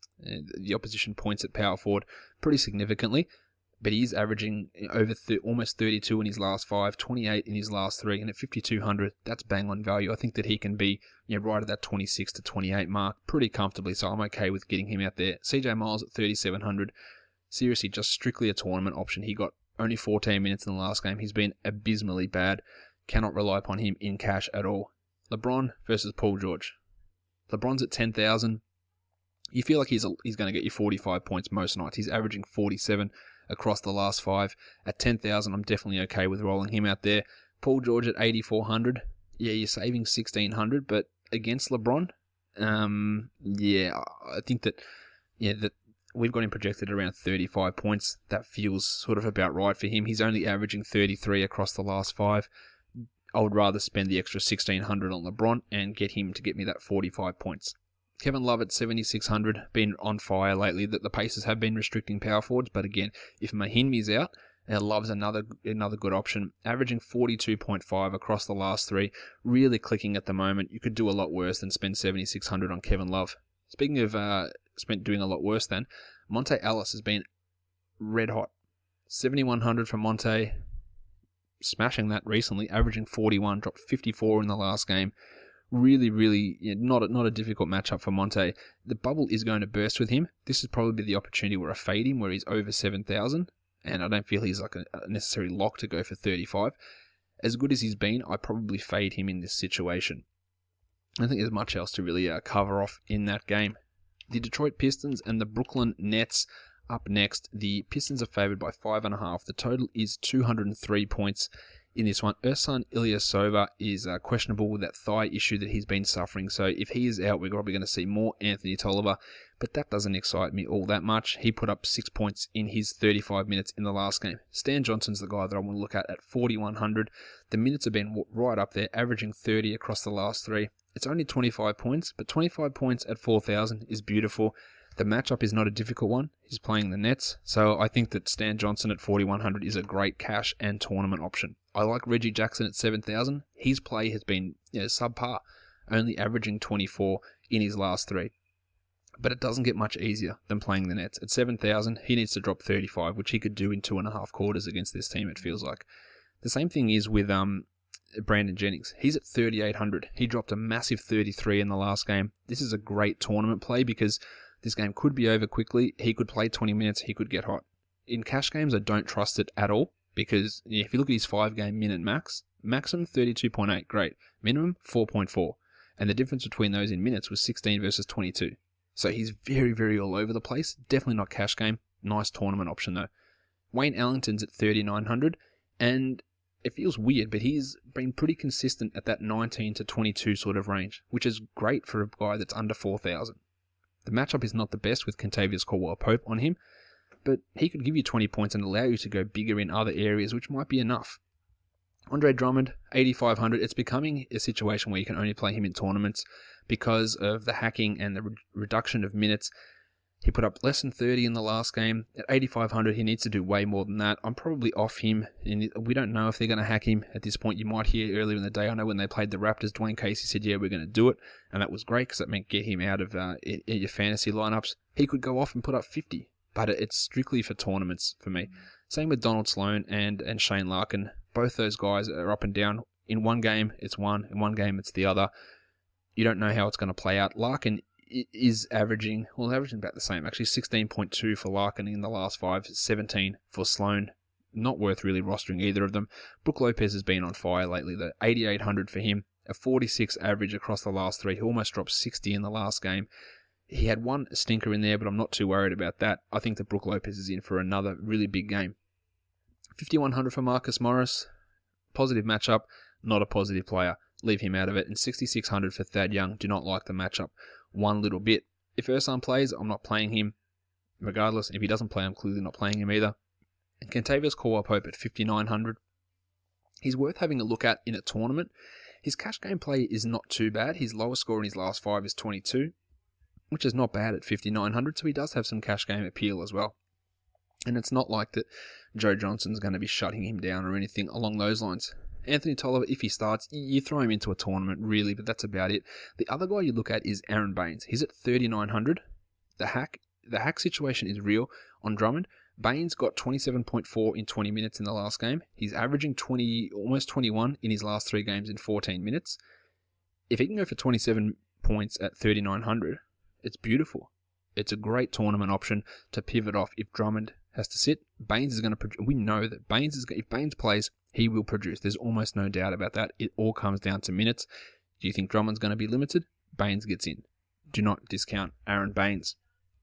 the opposition points at power forward pretty significantly, but he's averaging over th- almost thirty-two in his last five, twenty-eight in his last three, and at fifty-two hundred, that's bang on value. I think that he can be you know, right at that twenty-six to twenty-eight mark pretty comfortably, so I'm okay with getting him out there. C J Miles at thirty-seven hundred, seriously, just strictly a tournament option. He got only fourteen minutes in the last game. He's been abysmally bad. Cannot rely upon him in cash at all. LeBron versus Paul George. LeBron's at ten thousand. You feel like he's a, he's going to get you forty-five points most nights. He's averaging forty-seven across the last five. At ten thousand, I'm definitely okay with rolling him out there. Paul George at eighty-four hundred. Yeah, you're saving sixteen hundred, but against LeBron, um, yeah, I think that yeah that we've got him projected around thirty-five points. That feels sort of about right for him. He's only averaging thirty-three across the last five. I would rather spend the extra sixteen hundred on LeBron and get him to get me that forty-five points. Kevin Love at seventy-six hundred, been on fire lately. That the Pacers have been restricting power forwards, but again, if Mahinmi's out, uh, Love's another another good option. Averaging forty-two point five across the last three, really clicking at the moment. You could do a lot worse than spend seventy-six hundred on Kevin Love. Speaking of uh, spent doing a lot worse than, Monte Ellis has been red hot. seventy-one hundred from Monte, smashing that recently, averaging forty-one, dropped fifty-four in the last game. Really, really, you know, not, a, not a difficult matchup for Monte. The bubble is going to burst with him. This is probably the opportunity where I fade him, where he's over seven thousand, and I don't feel he's like a, a necessary lock to go for thirty-five. As good as he's been, I probably fade him in this situation. I don't think there's much else to really uh, cover off in that game. The Detroit Pistons and the Brooklyn Nets. Up next, the Pistons are favoured by five and a half. The total is two hundred three points in this one. Ersan Ilyasova is uh, questionable with that thigh issue that he's been suffering. So if he is out, we're probably going to see more Anthony Tolliver. But that doesn't excite me all that much. He put up six points in his thirty-five minutes in the last game. Stan Johnson's the guy that I want to look at at forty-one hundred. The minutes have been right up there, averaging thirty across the last three. It's only twenty-five points, but twenty-five points at four thousand is beautiful. The matchup is not a difficult one. He's playing the Nets, so I think that Stan Johnson at forty-one hundred is a great cash and tournament option. I like Reggie Jackson at seven thousand. His play has been you know, subpar, only averaging twenty-four in his last three. But it doesn't get much easier than playing the Nets. At seven thousand, he needs to drop thirty-five, which he could do in two and a half quarters against this team, it feels like. The same thing is with um, Brandon Jennings. He's at thirty-eight hundred. He dropped a massive thirty-three in the last game. This is a great tournament play because this game could be over quickly. He could play twenty minutes. He could get hot. In cash games, I don't trust it at all because if you look at his five-game minute max, maximum thirty-two point eight, great. Minimum four point four. And the difference between those in minutes was sixteen versus twenty-two. So he's very, very all over the place. Definitely not cash game. Nice tournament option, though. Wayne Ellington's at thirty-nine hundred. And it feels weird, but he's been pretty consistent at that nineteen to twenty-two sort of range, which is great for a guy that's under four thousand. The matchup is not the best with Kentavious Caldwell-Pope on him, but he could give you twenty points and allow you to go bigger in other areas, which might be enough. Andre Drummond, eighty-five hundred. It's becoming a situation where you can only play him in tournaments because of the hacking and the re- reduction of minutes. He put up less than thirty in the last game. At eighty-five hundred, he needs to do way more than that. I'm probably off him, and we don't know if they're going to hack him at this point. You might hear earlier in the day, I know when they played the Raptors, Dwayne Casey said, yeah, we're going to do it, and that was great because that meant get him out of uh, in, in your fantasy lineups. He could go off and put up fifty, but it's strictly for tournaments for me. Same with Donald Sloan and, and Shane Larkin. Both those guys are up and down. In one game, it's one. In one game, it's the other. You don't know how it's going to play out. Larkin is averaging, well, averaging about the same, actually sixteen point two for Larkin in the last five, seventeen for Sloan. Not worth really rostering either of them. Brook Lopez has been on fire lately, though. eighty-eight hundred for him, a forty-six average across the last three. He almost dropped sixty in the last game. He had one stinker in there, but I'm not too worried about that. I think that Brook Lopez is in for another really big game. fifty-one hundred for Marcus Morris. Positive matchup, not a positive player. Leave him out of it. And sixty-six hundred for Thad Young. Do not like the matchup one little bit. If Ersan plays, I'm not playing him. Regardless, if he doesn't play, I'm clearly not playing him either. And Kentavious Caldwell-Pope at fifty-nine hundred. He's worth having a look at in a tournament. His cash game play is not too bad. His lowest score in his last five is twenty-two, which is not bad at fifty-nine hundred, so he does have some cash game appeal as well. And it's not like that Joe Johnson's going to be shutting him down or anything along those lines. Anthony Tolliver, if he starts, you throw him into a tournament, really, but that's about it. The other guy you look at is Aaron Baines. He's at thirty-nine hundred. The hack the hack situation is real on Drummond. Baines got twenty-seven point four in twenty minutes in the last game. He's averaging twenty, almost twenty-one in his last three games in fourteen minutes. If he can go for twenty-seven points at thirty-nine hundred, it's beautiful. It's a great tournament option to pivot off if Drummond has to sit. Baines is going to produce. We know that Baines is, if Baines plays, he will produce. There's almost no doubt about that. It all comes down to minutes. Do you think Drummond's going to be limited? Baines gets in. Do not discount Aaron Baines.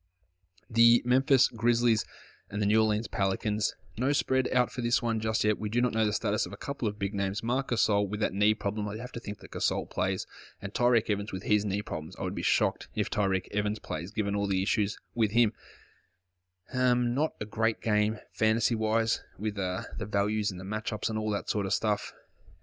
The Memphis Grizzlies and the New Orleans Pelicans. No spread out for this one just yet. We do not know the status of a couple of big names. Marc Gasol with that knee problem. I have to think that Gasol plays. And Tyreke Evans with his knee problems. I would be shocked if Tyreke Evans plays, given all the issues with him. Um, not a great game fantasy-wise with uh, the values and the matchups and all that sort of stuff.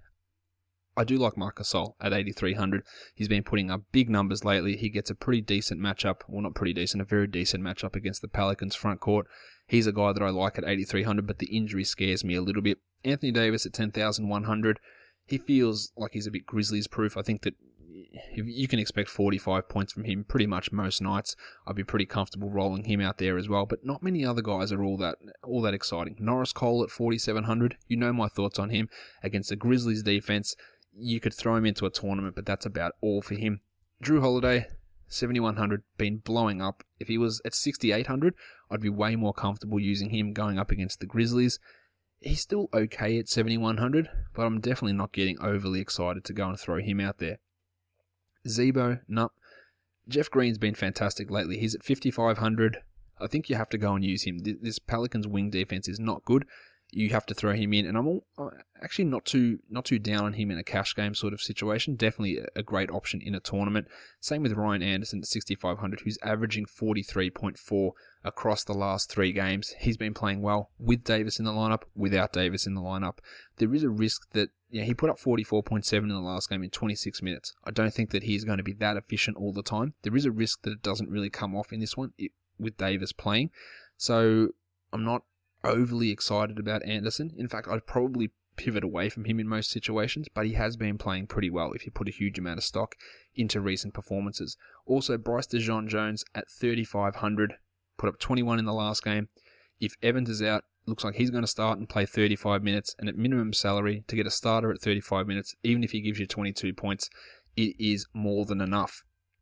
I do like Marc Gasol at eighty-three hundred. He's been putting up big numbers lately. He gets a pretty decent matchup. Well, not pretty decent, a very decent matchup against the Pelicans front court. He's a guy that I like at eighty-three hundred, but the injury scares me a little bit. Anthony Davis at ten thousand one hundred. He feels like he's a bit Grizzlies-proof. I think that you can expect forty-five points from him pretty much most nights. I'd be pretty comfortable rolling him out there as well, but not many other guys are all that all that exciting. Norris Cole at forty-seven hundred. You know my thoughts on him. Against the Grizzlies defense, you could throw him into a tournament, but that's about all for him. Drew Holiday, seventy-one hundred, been blowing up. If he was at sixty-eight hundred, I'd be way more comfortable using him going up against the Grizzlies. He's still okay at seventy-one hundred, but I'm definitely not getting overly excited to go and throw him out there. Zebo, no. Jeff Green's been fantastic lately. He's at fifty-five hundred. I think you have to go and use him. This Pelicans wing defense is not good. You have to throw him in, and I'm all, actually not too not too down on him in a cash game sort of situation. Definitely a great option in a tournament. Same with Ryan Anderson at sixty-five hundred, who's averaging forty-three point four across the last three games. He's been playing well with Davis in the lineup, without Davis in the lineup. There is a risk that yeah, he put up forty-four point seven in the last game in twenty-six minutes. I don't think that he's going to be that efficient all the time. There is a risk that it doesn't really come off in this one it, with Davis playing. So I'm not overly excited about Anderson. In fact, I'd probably pivot away from him in most situations, but he has been playing pretty well if you put a huge amount of stock into recent performances. Also, Bryce DeJean-Jones at thirty-five hundred, put up twenty-one in the last game. If Evans is out, looks like he's going to start and play thirty-five minutes, and at minimum salary, to get a starter at thirty-five minutes, even if he gives you twenty-two points, it is more than enough.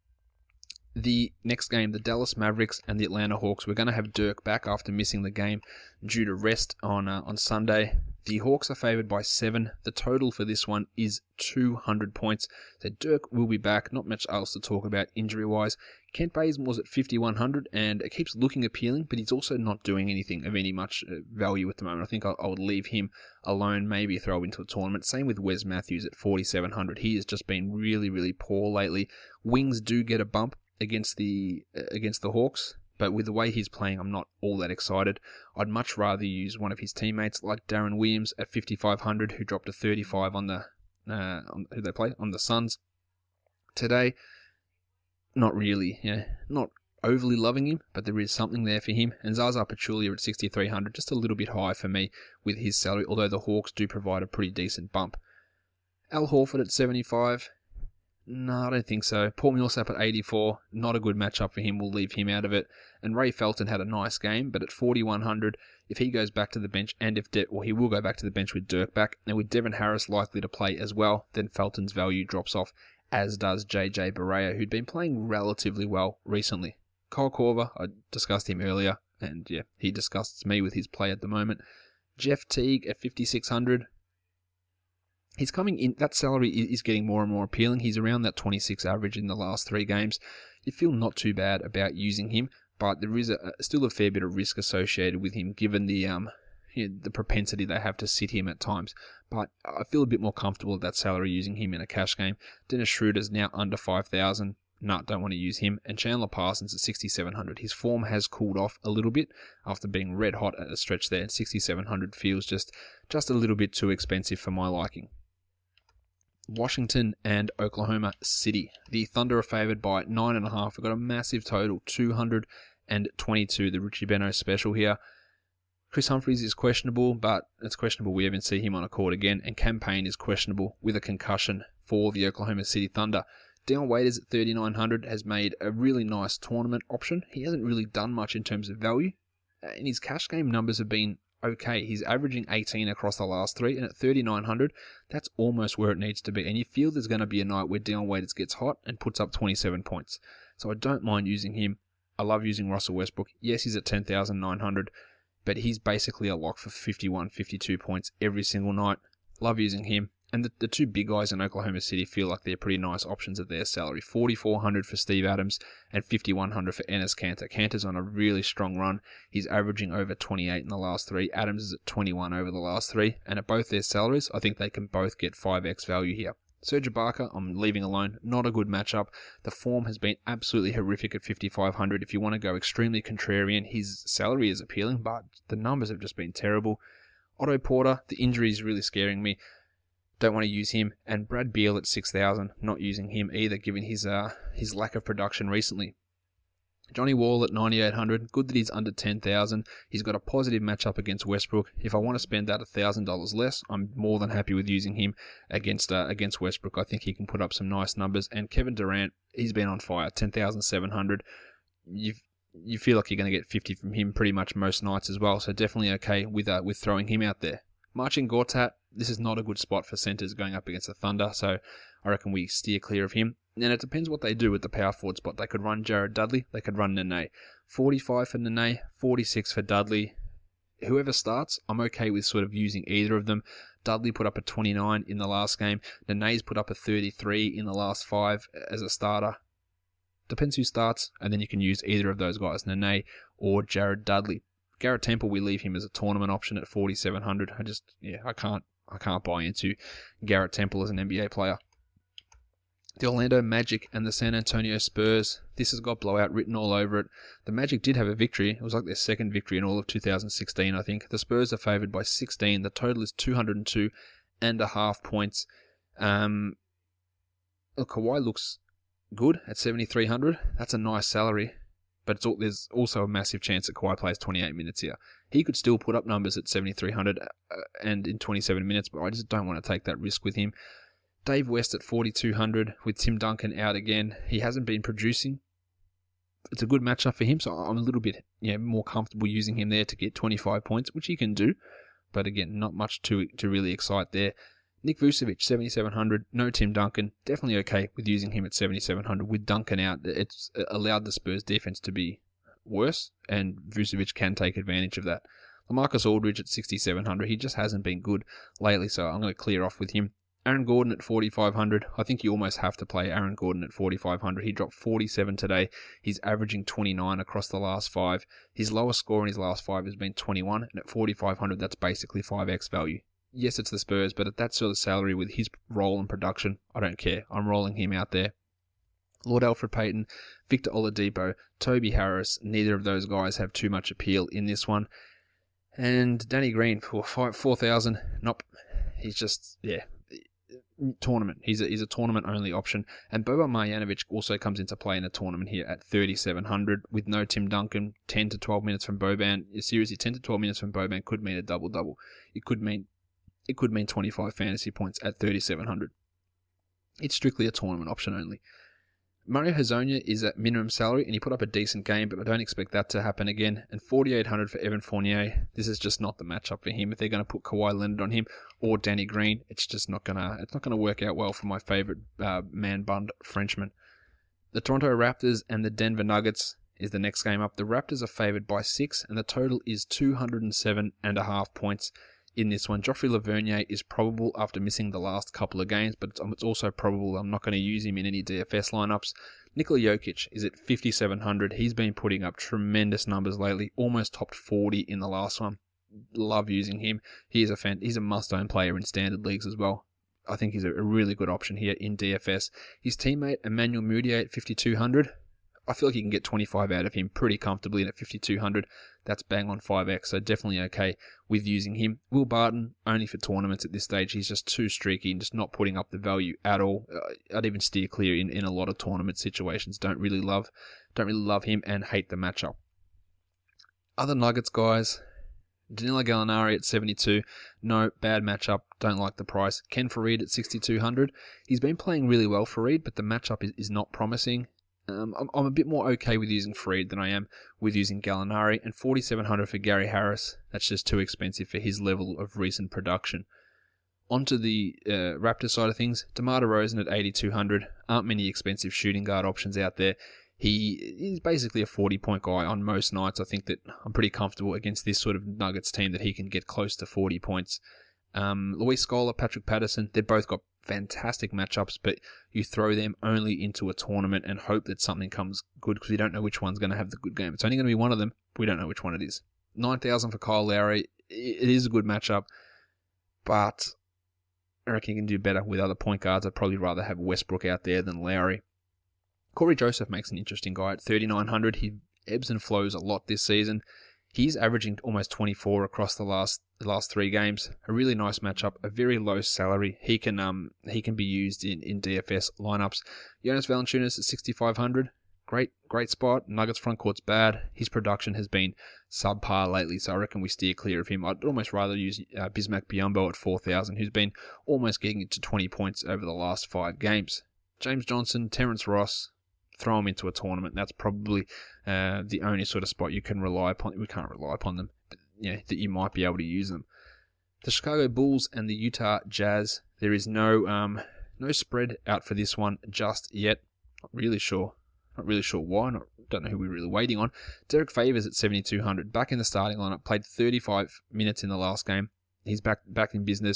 The next game, the Dallas Mavericks and the Atlanta Hawks. We're going to have Dirk back after missing the game due to rest on uh, on Sunday. The Hawks are favoured by seven. The total for this one is two hundred points. So Dirk will be back. Not much else to talk about injury-wise. Kent Bazemore was at fifty-one hundred, and it keeps looking appealing, but he's also not doing anything of any much value at the moment. I think I, I would leave him alone, maybe throw into a tournament. Same with Wes Matthews at forty-seven hundred. He has just been really, really poor lately. Wings do get a bump against the uh, against the Hawks, but with the way he's playing, I'm not all that excited. I'd much rather use one of his teammates like Darren Williams at fifty-five hundred, who dropped to thirty-five on the uh, on, who they play on the Suns today. Not really, yeah, not overly loving him, but there is something there for him. And Zaza Pachulia at sixty-three hundred, just a little bit high for me with his salary, although the Hawks do provide a pretty decent bump. Al Horford at seventy-five. No, I don't think so. Paul Millsap at eighty-four, not a good matchup for him. We'll leave him out of it. And Ray Felton had a nice game, but at forty-one hundred, if he goes back to the bench, and if De- well, he will go back to the bench with Dirk back, and with Devin Harris likely to play as well, then Felton's value drops off, as does J J Barea, who'd been playing relatively well recently. Kyle Korver, I discussed him earlier, and yeah, he disgusts me with his play at the moment. Jeff Teague at fifty-six hundred. He's coming in, that salary is getting more and more appealing. He's around that twenty-six average in the last three games. You feel not too bad about using him, but there is a, still a fair bit of risk associated with him given the um you know, the propensity they have to sit him at times. But I feel a bit more comfortable at that salary using him in a cash game. Dennis Schroeder's now under five thousand. No, don't want to use him. And Chandler Parsons at sixty-seven hundred. His form has cooled off a little bit after being red hot at a stretch there. And sixty-seven hundred feels just, just a little bit too expensive for my liking. Washington and Oklahoma City. The Thunder are favoured by nine and a half. We've got a massive total, two hundred twenty-two. The Richie Beno special here. Chris Humphries is questionable, but it's questionable we haven't seen him on a court again. And Cam Payne is questionable with a concussion for the Oklahoma City Thunder. Dion Waiters at thirty-nine hundred has made a really nice tournament option. He hasn't really done much in terms of value, and his cash game numbers have been okay. He's averaging eighteen across the last three, and at thirty-nine hundred, that's almost where it needs to be. And you feel there's going to be a night where Dion Waiters gets hot and puts up twenty-seven points. So I don't mind using him. I love using Russell Westbrook. Yes, he's at ten thousand nine hundred, but he's basically a lock for fifty-one, fifty-two points every single night. Love using him. And the, the two big guys in Oklahoma City feel like they're pretty nice options at their salary. forty-four hundred for Steve Adams and fifty-one hundred for Enes Kanter. Kanter's on a really strong run. He's averaging over twenty-eight in the last three. Adams is at twenty-one over the last three. And at both their salaries, I think they can both get five x value here. Serge Ibaka, I'm leaving alone. Not a good matchup. The form has been absolutely horrific at fifty-five hundred. If you want to go extremely contrarian, his salary is appealing, but the numbers have just been terrible. Otto Porter, the injury is really scaring me. Don't want to use him. And Brad Beal at six thousand, not using him either, given his uh his lack of production recently. Johnny Wall at ninety-eight hundred, good that he's under ten thousand. He's got a positive matchup against Westbrook. If I want to spend that one thousand dollars less, I'm more than happy with using him against uh, against Westbrook. I think he can put up some nice numbers. And Kevin Durant, he's been on fire, ten thousand seven hundred. You've you feel like you're going to get fifty from him pretty much most nights as well, so definitely okay with uh, with throwing him out there. Marcin Gortat, this is not a good spot for centers going up against the Thunder, so I reckon we steer clear of him. And it depends what they do with the power forward spot. They could run Jared Dudley, they could run Nene. forty-five for Nene, forty-six for Dudley. Whoever starts, I'm okay with sort of using either of them. Dudley put up a twenty-nine in the last game. Nene's put up a thirty-three in the last five as a starter. Depends who starts, and then you can use either of those guys, Nene or Jared Dudley. Garrett Temple, we leave him as a tournament option at forty-seven hundred. I just, yeah, I can't, I can't buy into Garrett Temple as an N B A player. The Orlando Magic and the San Antonio Spurs. This has got blowout written all over it. The Magic did have a victory. It was like their second victory in all of two thousand sixteen, I think. The Spurs are favoured by sixteen. The total is two hundred two and a half points. Um, look, Kawhi looks good at seventy-three hundred. That's a nice salary. But it's all, there's also a massive chance that Kawhi plays twenty-eight minutes here. He could still put up numbers at seventy-three hundred uh, and in twenty-seven minutes, but I just don't want to take that risk with him. Dave West at forty-two hundred with Tim Duncan out again. He hasn't been producing. It's a good matchup for him, so I'm a little bit yeah, more comfortable using him there to get twenty-five points, which he can do. But again, not much to to really excite there. Nick Vucevic, seventy-seven hundred. No Tim Duncan. Definitely okay with using him at seventy-seven hundred. With Duncan out, it's allowed the Spurs defense to be worse, and Vucevic can take advantage of that. LaMarcus Aldridge at sixty-seven hundred. He just hasn't been good lately, so I'm going to clear off with him. Aaron Gordon at forty-five hundred. I think you almost have to play Aaron Gordon at forty-five hundred. He dropped forty-seven today. He's averaging twenty-nine across the last five. His lowest score in his last five has been twenty-one, and at forty-five hundred, that's basically five x value. Yes, it's the Spurs, but at that sort of salary with his role and production, I don't care. I'm rolling him out there. Lord Alfred Payton, Victor Oladipo, Toby Harris, neither of those guys have too much appeal in this one. And Danny Green for four thousand. Nope. He's just, yeah, tournament. He's a, he's a tournament-only option. And Boban Marjanovic also comes into play in a tournament here at thirty-seven hundred with no Tim Duncan. ten to twelve minutes from Boban. Seriously, ten to twelve minutes from Boban could mean a double-double. It could mean It could mean twenty-five fantasy points at thirty-seven hundred. It's strictly a tournament option only. Mario Hezonja is at minimum salary, and he put up a decent game, but I don't expect that to happen again. And forty-eight hundred for Evan Fournier. This is just not the matchup for him. If they're going to put Kawhi Leonard on him or Danny Green, it's just not gonna. It's not going to work out well for my favorite uh, man-bun Frenchman. The Toronto Raptors and the Denver Nuggets is the next game up. The Raptors are favored by six, and the total is two hundred seven and a half points. In this one, Joffrey Lavernier is probable after missing the last couple of games, but it's also probable I'm not going to use him in any D F S lineups. Nikola Jokic is at fifty-seven hundred. He's been putting up tremendous numbers lately, almost topped forty in the last one. Love using him. He is a fan. He's a must-own player in standard leagues as well. I think he's a really good option here in D F S. His teammate Emmanuel Mudiay at fifty-two hundred. I feel like you can get twenty-five out of him pretty comfortably, and at fifty-two hundred, that's bang on five x, so definitely okay with using him. Will Barton, only for tournaments at this stage. He's just too streaky and just not putting up the value at all. Uh, I'd even steer clear in, in a lot of tournament situations. Don't really love, don't really love him and hate the matchup. Other Nuggets guys, Danilo Gallinari at seventy-two. No, bad matchup. Don't like the price. Ken Farid at sixty-two hundred. He's been playing really well, Farid, but the matchup is, is not promising. Um, I'm, I'm a bit more okay with using Farid than I am with using Gallinari, and forty-seven hundred for Gary Harris. That's just too expensive for his level of recent production. Onto the uh, Raptors side of things, DeMar DeRozan at eighty-two hundred. Aren't many expensive shooting guard options out there. He is basically a forty-point guy on most nights. I think that I'm pretty comfortable against this sort of Nuggets team that he can get close to forty points. Um, Luis Scola, Patrick Patterson, they've both got fantastic matchups, but you throw them only into a tournament and hope that something comes good because you don't know which one's going to have the good game. It's only going to be one of them. We don't know which one it is. nine thousand for Kyle Lowry. It is a good matchup, but I reckon you can do better with other point guards. I'd probably rather have Westbrook out there than Lowry. Corey Joseph makes an interesting guy at thirty-nine hundred. He ebbs and flows a lot this season. He's averaging almost twenty-four across the last the last three games. A really nice matchup. A very low salary. He can um he can be used in, in D F S lineups. Jonas Valanciunas at sixty-five hundred. Great great spot. Nuggets front court's bad. His production has been subpar lately, so I reckon we steer clear of him. I'd almost rather use uh, Bismack Biyombo at four thousand, who's been almost getting it to twenty points over the last five games. James Johnson, Terrence Ross. Throw them into a tournament. That's probably uh, the only sort of spot you can rely upon. We can't rely upon them, but yeah, that you might be able to use them. The Chicago Bulls and the Utah Jazz. There is no um no spread out for this one just yet. Not really sure. Not really sure why. Not, don't know who we're really waiting on. Derek Favors at seventy-two hundred. Back in the starting lineup. Played thirty-five minutes in the last game. He's back back in business.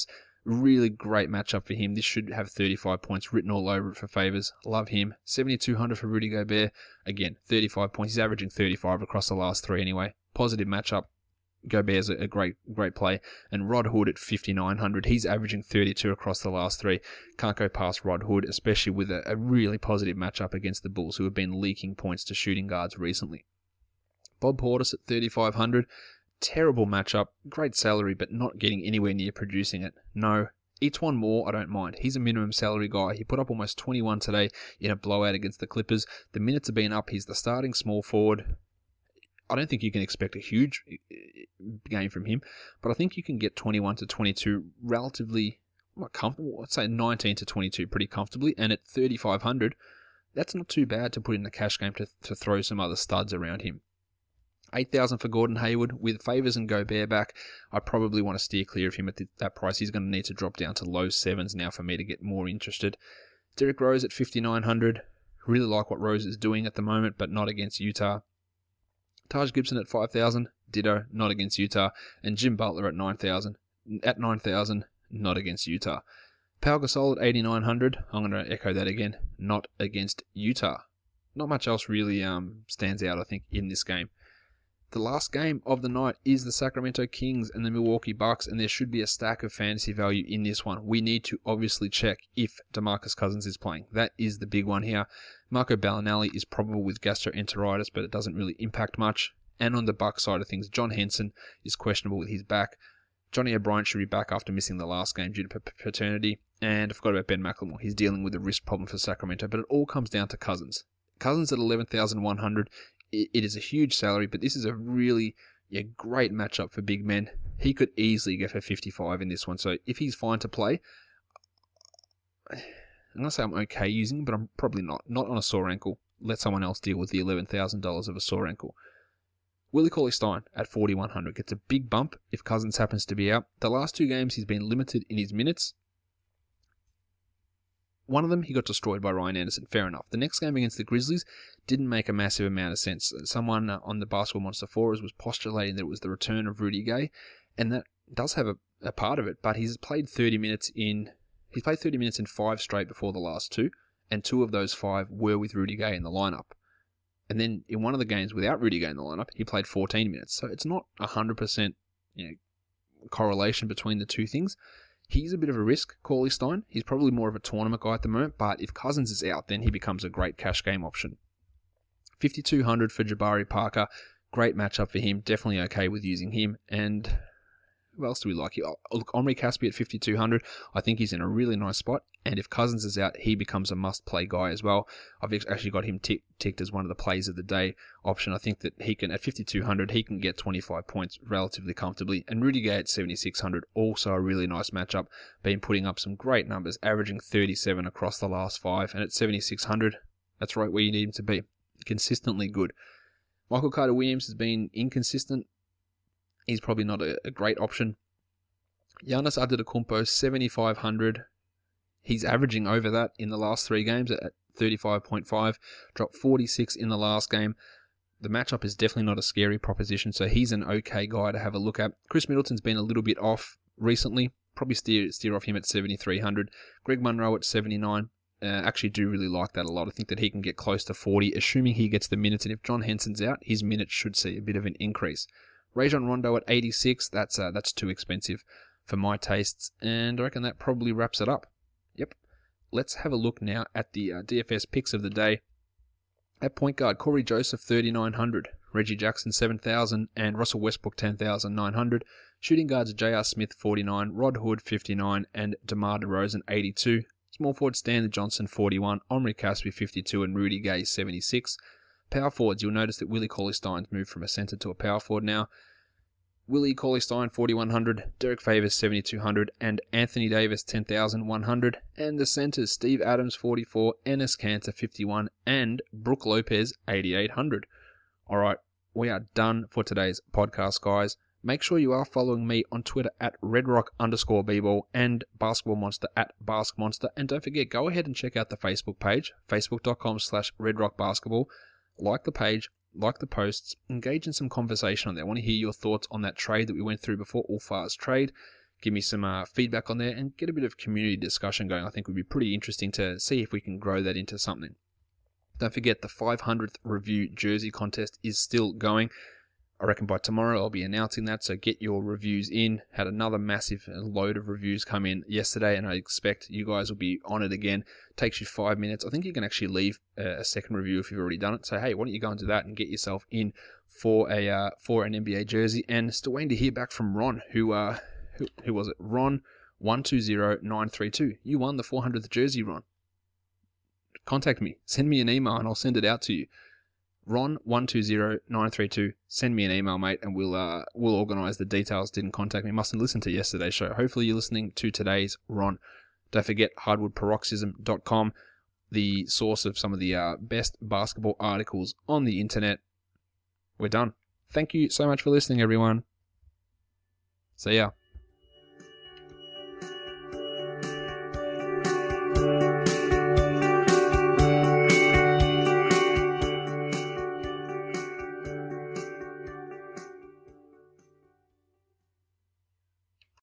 Really great matchup for him. This should have thirty-five points written all over it for favours. Love him. seventy-two hundred for Rudy Gobert. Again, thirty-five points. He's averaging thirty-five across the last three anyway. Positive matchup. Gobert's a great great play. And Rod Hood at fifty-nine hundred. He's averaging thirty-two across the last three. Can't go past Rod Hood, especially with a, a really positive matchup against the Bulls, who have been leaking points to shooting guards recently. Bob Portis at thirty-five hundred. Terrible matchup. Great salary, but not getting anywhere near producing it. No. Each one more, I don't mind. He's a minimum salary guy. He put up almost twenty-one today in a blowout against the Clippers. The minutes have been up. He's the starting small forward. I don't think you can expect a huge game from him, but I think you can get twenty-one to twenty-two relatively not comfortable. I'd say nineteen to twenty-two pretty comfortably, and at thirty-five hundred, that's not too bad to put in the cash game to, to throw some other studs around him. eight thousand for Gordon Hayward. With Favors and Gobert back, I probably want to steer clear of him at the, that price. He's going to need to drop down to low sevens now for me to get more interested. Derrick Rose at fifty-nine hundred. Really like what Rose is doing at the moment, but not against Utah. Taj Gibson at five thousand, ditto, not against Utah. And Jim Butler at nine thousand, at nine thousand, not against Utah. Pau Gasol at eighty-nine hundred, I'm going to echo that again, not against Utah. Not much else really um, stands out, I think, in this game. The last game of the night is the Sacramento Kings and the Milwaukee Bucks, and there should be a stack of fantasy value in this one. We need to obviously check if DeMarcus Cousins is playing. That is the big one here. Marco Bellinelli is probable with gastroenteritis, but it doesn't really impact much. And on the Bucks side of things, John Henson is questionable with his back. Johnny O'Brien should be back after missing the last game due to paternity. And I forgot about Ben McLemore. He's dealing with a wrist problem for Sacramento, but it all comes down to Cousins. Cousins at eleven thousand one hundred. It is a huge salary, but this is a really yeah, great matchup for big men. He could easily go for fifty-five in this one. So if he's fine to play, I'm going to say I'm okay using him, but I'm probably not. Not on a sore ankle. Let someone else deal with the eleven thousand dollars of a sore ankle. Willie Cauley-Stein at forty-one hundred gets a big bump if Cousins happens to be out. The last two games he's been limited in his minutes. One of them, he got destroyed by Ryan Anderson. Fair enough. The next game against the Grizzlies didn't make a massive amount of sense. Someone on the Basketball Monster forums was postulating that it was the return of Rudy Gay, and that does have a, a part of it, but he's played thirty minutes in he's played thirty minutes in five straight before the last two, and two of those five were with Rudy Gay in the lineup. And then in one of the games without Rudy Gay in the lineup, he played fourteen minutes. So it's not one hundred percent you know, correlation between the two things. He's a bit of a risk, Cauley-Stein. He's probably more of a tournament guy at the moment, but if Cousins is out, then he becomes a great cash game option. fifty-two hundred for Jabari Parker. Great matchup for him. Definitely okay with using him. And who else do we like here? Oh, look, Omri Caspi at fifty-two hundred. I think he's in a really nice spot. And if Cousins is out, he becomes a must-play guy as well. I've actually got him tick, ticked as one of the plays of the day option. I think that he can, at fifty-two hundred, he can get twenty-five points relatively comfortably. And Rudy Gay at seventy-six hundred, also a really nice matchup. Been putting up some great numbers, averaging thirty-seven across the last five. And at seventy-six hundred, that's right where you need him to be. Consistently good. Michael Carter-Williams has been inconsistent. He's probably not a, a great option. Giannis Antetokounmpo, seventy-five hundred. He's averaging over that in the last three games at thirty-five point five. Dropped forty-six in the last game. The matchup is definitely not a scary proposition, so he's an okay guy to have a look at. Chris Middleton's been a little bit off recently. Probably steer steer off him at seventy-three hundred. Greg Monroe at seventy-nine. Uh, actually do really like that a lot. I think that he can get close to forty, assuming he gets the minutes. And if John Henson's out, his minutes should see a bit of an increase. Rajon Rondo at eighty-six. That's uh, that's too expensive for my tastes, and I reckon that probably wraps it up. Yep. Let's have a look now at the uh, D F S picks of the day. At point guard, Corey Joseph, thirty-nine hundred. Reggie Jackson, seven thousand. And Russell Westbrook, ten thousand nine hundred. Shooting guards, J R. Smith, forty-nine. Rod Hood, fifty-nine. And DeMar DeRozan, eighty-two. Small forward, Stanley Johnson, forty-one. Omri Caspi, fifty-two. And Rudy Gay, seventy-six. Power forwards, you'll notice that Willie Cauley-Stein's moved from a center to a power forward now. Willie Cauley-Stein, forty-one hundred, Derek Favors, seventy-two hundred, and Anthony Davis, ten thousand one hundred. And the centers, Steve Adams, forty-four, Enes Kanter, fifty-one, and Brook Lopez, eighty-eight hundred. All right, we are done for today's podcast, guys. Make sure you are following me on Twitter at redrock underscore bball and Basketball Monster at baskmonster. And don't forget, go ahead and check out the Facebook page, facebook.com slash redrockbasketball. Like the page, like the posts, engage in some conversation on there. I want to hear your thoughts on that trade that we went through before, All Fast Trade. give me some uh, feedback on there and get a bit of community discussion going. I think would be pretty interesting to see if we can grow that into something. Don't forget the five hundredth review jersey contest is still going. I reckon by tomorrow I'll be announcing that, so get your reviews in. Had another massive load of reviews come in yesterday, and I expect you guys will be on it again. Takes you five minutes. I think you can actually leave a second review if you've already done it. So hey, why don't you go and do that and get yourself in for a uh, for an N B A jersey? And still waiting to hear back from Ron, who uh who, who was it? Ron one two zero nine three two. You won the four hundredth jersey, Ron. Contact me. Send me an email and I'll send it out to you. Ron one two zero nine three two. Send me an email, mate, and we'll uh, we'll organise the details. Didn't contact me. Mustn't listen to yesterday's show. Hopefully you're listening to today's Ron. Don't forget hardwood paroxysm dot com, the source of some of the uh, best basketball articles on the internet. We're done. Thank you so much for listening, everyone. See ya.